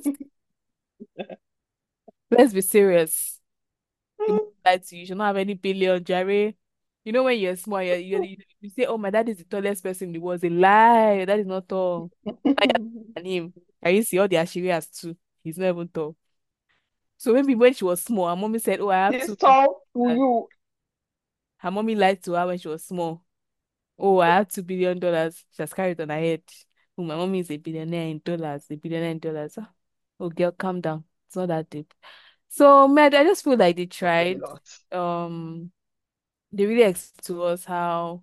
Let's be serious. You must lie to you. You should not have any billion, Jerry. You know when you're small, you say, "Oh, my dad is the tallest person in the world." It's a lie. That is not tall. I am him. Can you see all the Ashirias too? He's not even tall. So maybe when she was small, her mommy said, "Oh, I have She's to." tall to you. Her mommy lied to her when she was small. Oh, I have $2 billion. She has carried on her head. Oh, my mommy is a billionaire in dollars. A billionaire in dollars. Ah, oh, girl, calm down. It's not that deep. So, Med, I just feel like they That's a tried. lot. Um, they really explained to us how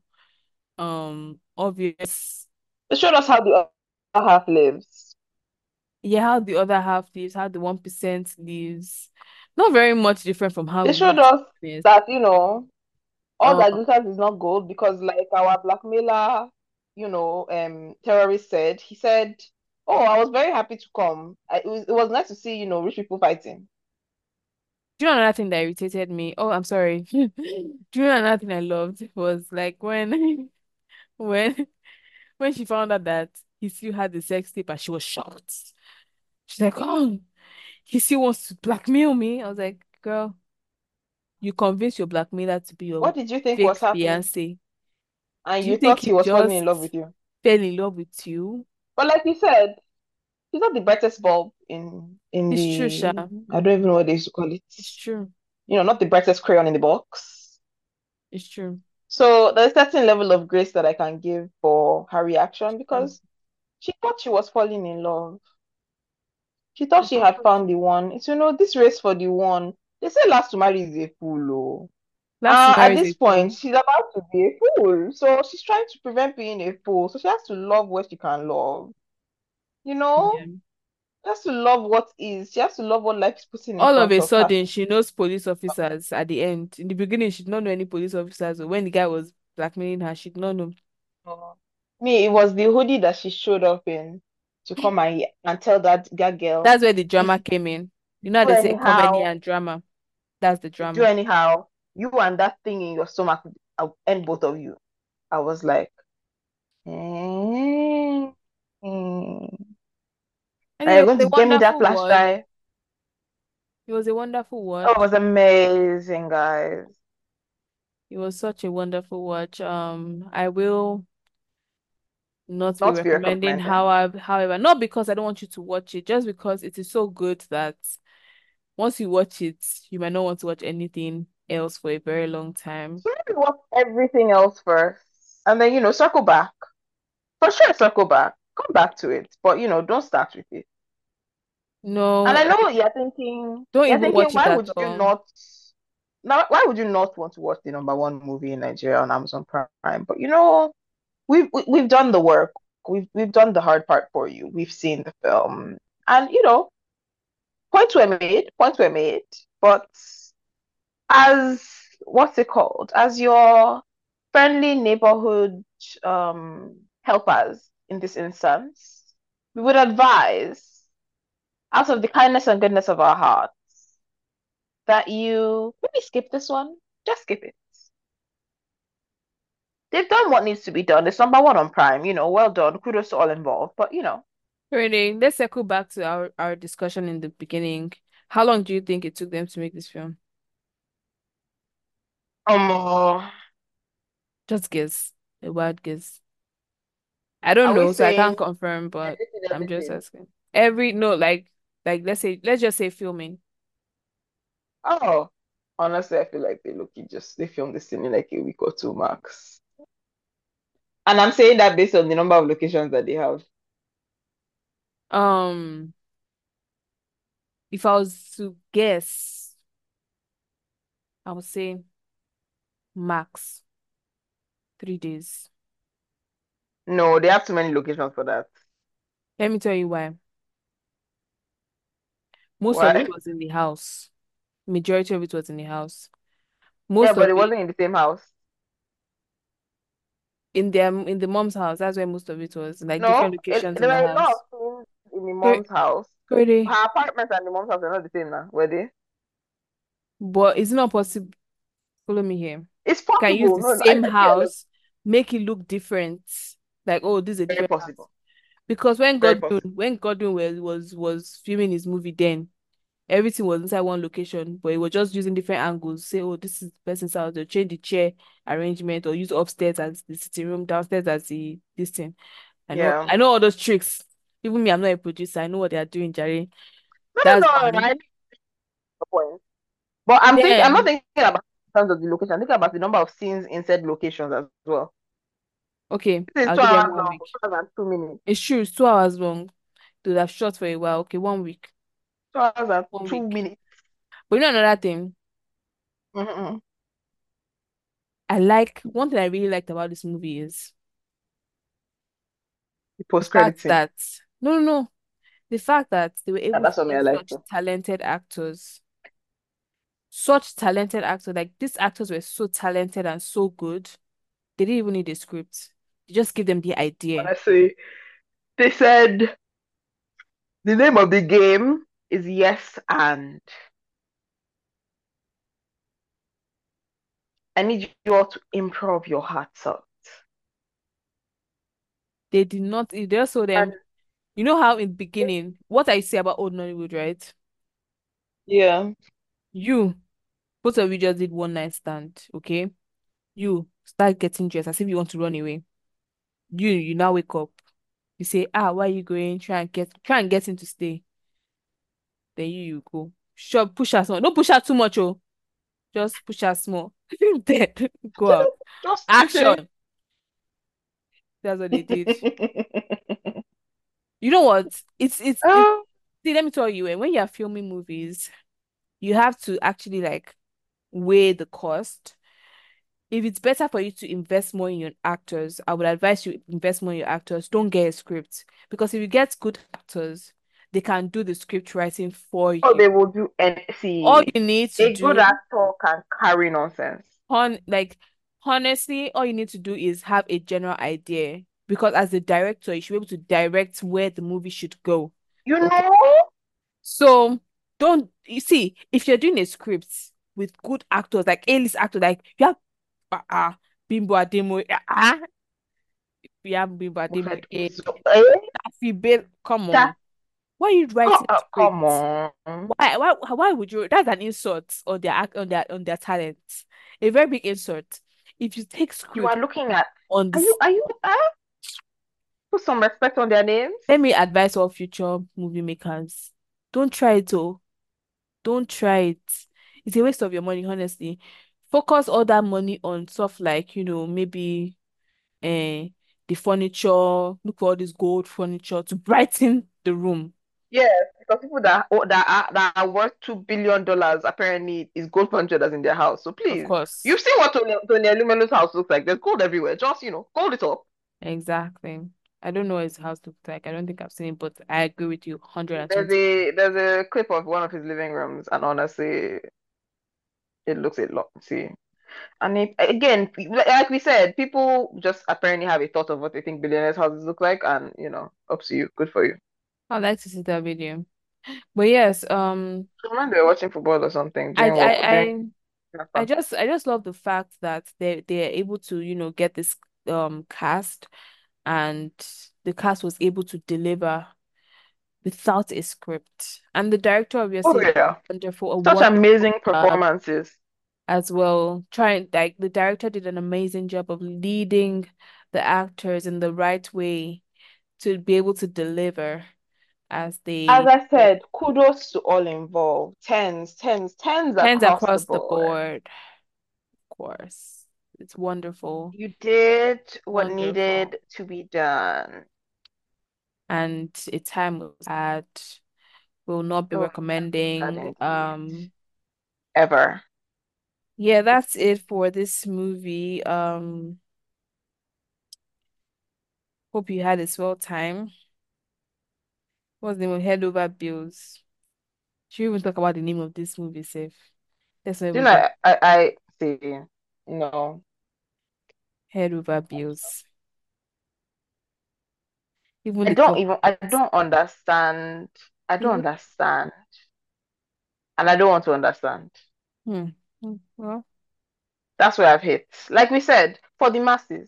obvious, They showed us how the other half lives. yeah, how the other half lives, how the 1% lives. Not very much different from how They we showed live. us Yes. that, all Um, that glitters is not gold because like our blackmailer, terrorist said, he said, "Oh, I was very happy to come. It was nice to see, rich people fighting." do you know another thing that irritated me? Oh, I'm sorry. Do you know another thing I loved was like when when when she found out that he still had the sex tape and she was shocked. She's like, "Oh, he still wants to blackmail me." I was like, "Girl, you convinced your blackmailer to be your What did you think was fake happening? fiance. And Do you you think thought he he was falling in love just with you. fell in love with you?" But like you said, he's not the brightest bulb in It's true, Sha. the I don't even know what they used to call it. It's true. Not the brightest crayon in the box. It's true. So there's a certain level of grace that I can give for her reaction True. because she thought she was falling in love. She thought It's she had true. found the one. It's, this race for the one. They say last to marry is a fool, oh. Last to At marry is this a point, fool. she's about to be a fool. So she's trying to prevent being a fool. So she has to love what she can love. You know? Yeah. She has to love what is. She has to love what life is putting in All of front a of her. sudden, she knows police officers at the end. In the beginning, she did not know any police officers. So when the guy was blackmailing her, she did not know. Oh. Me, it was the hoodie that she showed up in to come and tell that girl, That's where the if drama came in. You know how you do they say comedy anyhow, and drama. That's the if you do drama. anyhow, you and that thing in your stomach, I'll end both of you. I was like, eh, are Anyway, you it going was to a get me that wonderful flash watch. drive? It was a wonderful Oh, it watch. was amazing, guys. It was such a wonderful watch. I will not be Not to be recommending recommending. however, not because I don't want you to watch it, just because it is so good that once you watch it, you might not want to watch anything else for a very long time. So maybe watch everything else first, and then circle back. For sure, circle back. Come back to it, but don't start with it. No, And I know like don't you're even thinking, watch it why at would you all. not? Now, why would you not want to watch the number one movie in Nigeria on Amazon Prime? But we've done the work. We've done the hard part for you. We've seen the film, and points were made. Points were made. But as what's it called? As your friendly neighborhood helpers in this instance, we would advise, out of the kindness and goodness of our heart, that you maybe skip this one. Just skip it. They've done what needs to be done. It's number one on Prime. Well done. Kudos to all involved. But Renee, let's circle back to our discussion in the beginning. How long do you think it took them to make this film? Um, Just guess. A wild guess. I don't are we know, so I can't saying confirm, but everything, I'm just everything? asking. Every no, like let's just say filming. Oh, honestly, I feel like they filmed this thing in like a week or two max. And I'm saying that based on the number of locations that they have. Um, if I was to guess, I would say max 3 days. No, they have too many locations for that. Let me tell you why. Most of it Why? was in the house. Majority of it was in the house. Yeah, Most but of it it wasn't in the same house. in the mom's house. That's where most of it was, like different No, locations in there the were a lot of house. scenes in the Cre- mom's house. Crazy. Her apartment and the mom's house are not the same now, were they? But it's not possible. Follow me here. It's Can use possible. the No, no, I same get that. house, make it look different. Like, oh, this is a Very different house. possible. Because Very possible. When Godwin was filming his movie then, everything was inside one location, but he was just using different angles. Say, oh, this is the person's house. They'll change the chair arrangement or use upstairs as the sitting room, downstairs as the this thing. Yeah. I know all those tricks. Even me, I'm not a producer. I know what they are doing, Jerry. No, That's no, no, no, one. I get the point. But I'm not Then, thinking about in terms of the location. I'm thinking about the number of scenes in said locations as well. okay, This is I'll two give them hours one long, week. 2 hours and 2 minutes. It's true, it's 2 hours long. To have shot for a while. Okay, one week. 2 hours and One two week. minutes. But you know another thing? Mm-hmm. I like one thing I really liked about this movie is The the post-credit fact scene. that no, the fact that they were And able to that's what me I get like such too. talented actors, such talented actors. Like these actors were so talented and so good. They didn't even need a script. You just give them the idea. Honestly, they said the name of the game is yes and. I need you all to improv your hearts out. They did not. They just saw And them. You know how in the beginning, what I say about old Nollywood, right? yeah, You, both of you just did one night stand, okay? You start getting dressed as if you want to run away. You now wake up. You say, ah, why are you going? Try and get him to stay. Then you go. Sure, push her small. Don't push her too much, oh. Just push her small. Then go out. just cheating. Action. That's what they did. You know what? It's Oh, see, let me tell you, when you're filming movies, you have to actually like weigh the cost. If it's better for you to invest more in your actors, I would advise you invest more in your actors. Don't get a script because if you get good actors, they can do the script writing for all you. they will do and All see you need to a good do, actor can carry nonsense. like honestly, all you need to do is have a general idea because as a director, you should be able to direct where the movie should go. You Okay. know? So don't you see if you're doing a script with good actors, like A-list actors, like you have Bimbo Ademo, we have Bimbo Mo fẹ́ Ademo, tó sọ, eh? Taffy Bell. Come That, on, why are you writing come scripts? on. Why would you? That's an insult on their act on their talent. A very big insult. If you take You are script looking at, on this, are you, put some respect on their names? let me advise all future movie makers: don't try it. Oh, don't try it. It's a waste of your money, honestly. Focus all that money on stuff like, maybe uh the furniture, look for all this gold furniture to brighten the room. Yes, because people that are worth $2 billion apparently is gold furniture that's in their house. So Of please, course. you've seen what Tony Lumelo's house looks like. There's gold everywhere. Just gold it up. Exactly. I don't know what his house looks like. I don't think I've seen it, but I agree with you There's 120. a clip of one of his living rooms, and honestly, it looks a lot. See, and again, like we said, people just apparently have a thought of what they think billionaires' houses look like, and up to you. Good for you. I'd like to see that video. But yes, So when they're watching football or something, I doing I work, doing I fun. I just love the fact that they're able to, get this cast and the cast was able to deliver. without a script. And the director Oh obviously yeah. wonderful, a Such wonderful amazing job performances. as well. Trying like the director did an amazing job of leading the actors in the right way to be able to deliver as As they I said, kudos to all involved. Tens, tens, tens hands across the across the board. board, of course. It's wonderful, You did what wonderful. needed to be done. And a time was had. Will not be Oh, that recommending. indeed. Ever. Yeah, that's it for this movie. Hope you had a swell time. What's the name of Head Over Bills? Should we even talk about the name of this movie, safe? Let's not Do you even know, talk I see. No, Head Over Bills. Even I the don't cover. even, I don't understand. I don't You understand. And I don't want to understand. hmm. Well, That's where I've hit. Like we said, for the masses.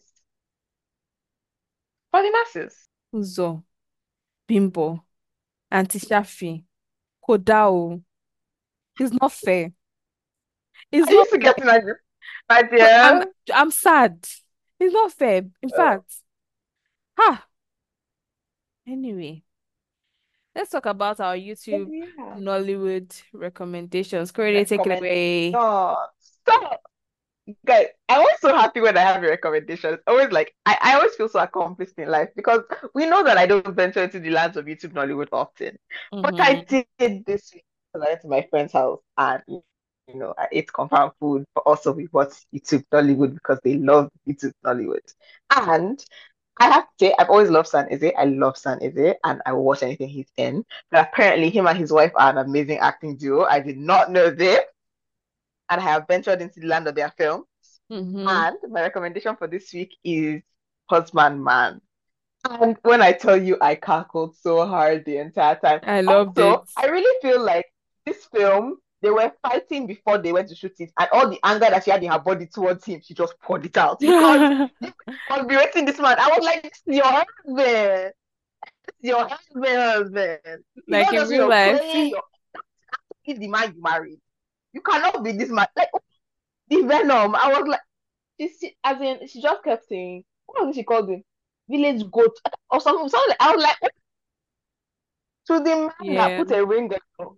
For the masses. Uzo, Bimbo, Auntie Shafi, Kodao. It's not fair. It's I not used to fair. get my No, I'm dear. I'm sad. It's not fair. In fact, ha. Anyway. Let's talk about our Oh, YouTube yeah. Nollywood recommendations. Corey, take it Recommend. away. No, stop. Guys, I'm always so happy when I have a recommendation. It's always like I always feel so accomplished in life because we know that I don't venture into the lands of YouTube Nollywood often. But I Mm-hmm. did this week because I went to my friend's house and I ate compound food, but also we watched YouTube Nollywood because they love YouTube Nollywood. And I have to say, I've always loved San Eze. I love San Eze and I will watch anything he's in. But apparently him and his wife are an amazing acting duo. I did not know this and I have ventured into the land of their film. Mm-hmm. And my recommendation for this week is Husband Man. And when I tell you, I cackled so hard the entire time. I loved it. Also, I really feel like this film, they were fighting before they went to shoot it, and all the anger that she had in her body towards him, she just poured it out because he was berating this man. I was like, "It's your husband, it's your husband. He's Like not in just, real life. playing your, he's the man you married. You cannot be this man." Like, the venom. I was like, as in, she just kept saying, what was it she called him? Village goat or something. Something like, I was like, to the man that Yeah. put a ring on.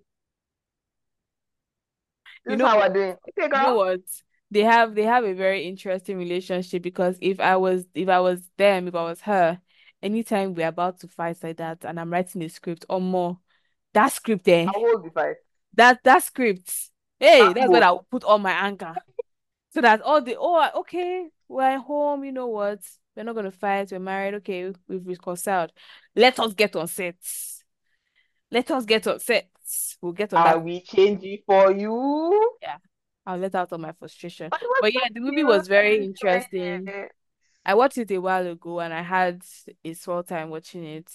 You This is know how what? we're doing. Okay, You know girl. what? They have a very interesting relationship because if I was them, if I was her, anytime we're about to fight like that and I'm writing a script or more, that script I eh, will be fine. that script, hey, that's where Rambo. I'll put all my anger. So that all the okay, we're at home, you know what? We're not gonna fight, we're married, okay, we've reconciled. Let us get on set. Let us get on set. We'll get on I that. will change it for you. Yeah. I'll let out all my frustration. But it was But so yeah, the movie cute. was I very enjoyed interesting. it. I watched it a while ago and I had a swell time watching it.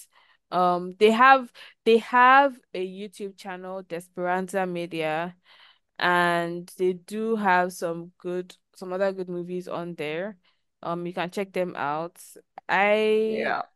They have a YouTube channel, Desperanza Media, and they do have some other good movies on there. You can check them out. I Yeah.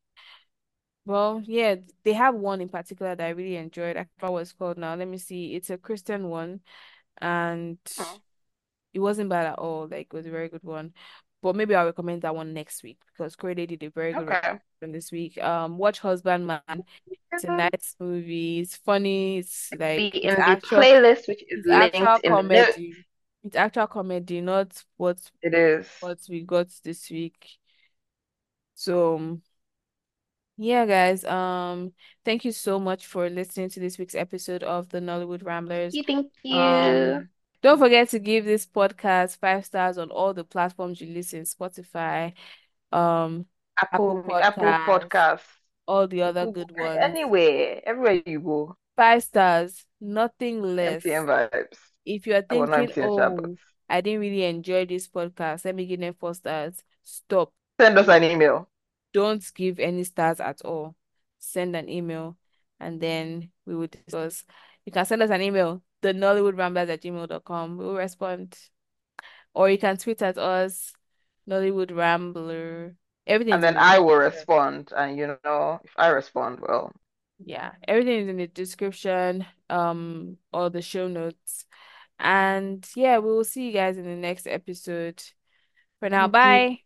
well, yeah, they have one in particular that I really enjoyed. I forgot what it's called now. Let me see. It's a Christian one, and Hmm. it wasn't bad at all. Like it was a very good one. But maybe I'll recommend that one next week because Corey did a very good Okay. recommendation this week. Watch Husband Man. It's a nice movie. It's funny. It's Be like in the playlist, which is it's actual linked in the notes. comedy. It's actual comedy, not It is. what we got this week. So yeah, guys. Thank you so much for listening to this week's episode of the Nollywood Ramblers. Thank you. Um, don't forget to give this podcast 5 stars on all the platforms you listen, Spotify, um, Apple Apple Podcasts, Podcasts, all the other Google, good ones. anywhere, everywhere you go. 5 stars, nothing MTN less. vibes. If you're I will not thinking, MTN oh, Shabas. I didn't really enjoy this podcast, let me give them 4 stars. Stop. Send us an email. Don't give any stars at all. Send an email and then we will discuss. You can send us an email, the nollywoodramblers@gmail.com. We will respond. Or you can tweet at us, Nollywood Rambler. And Everything's in then the I will description. respond. And if I respond, well. Yeah, everything is in the description, or the show notes. And yeah, we will see you guys in the next episode. For now, Thank you. bye.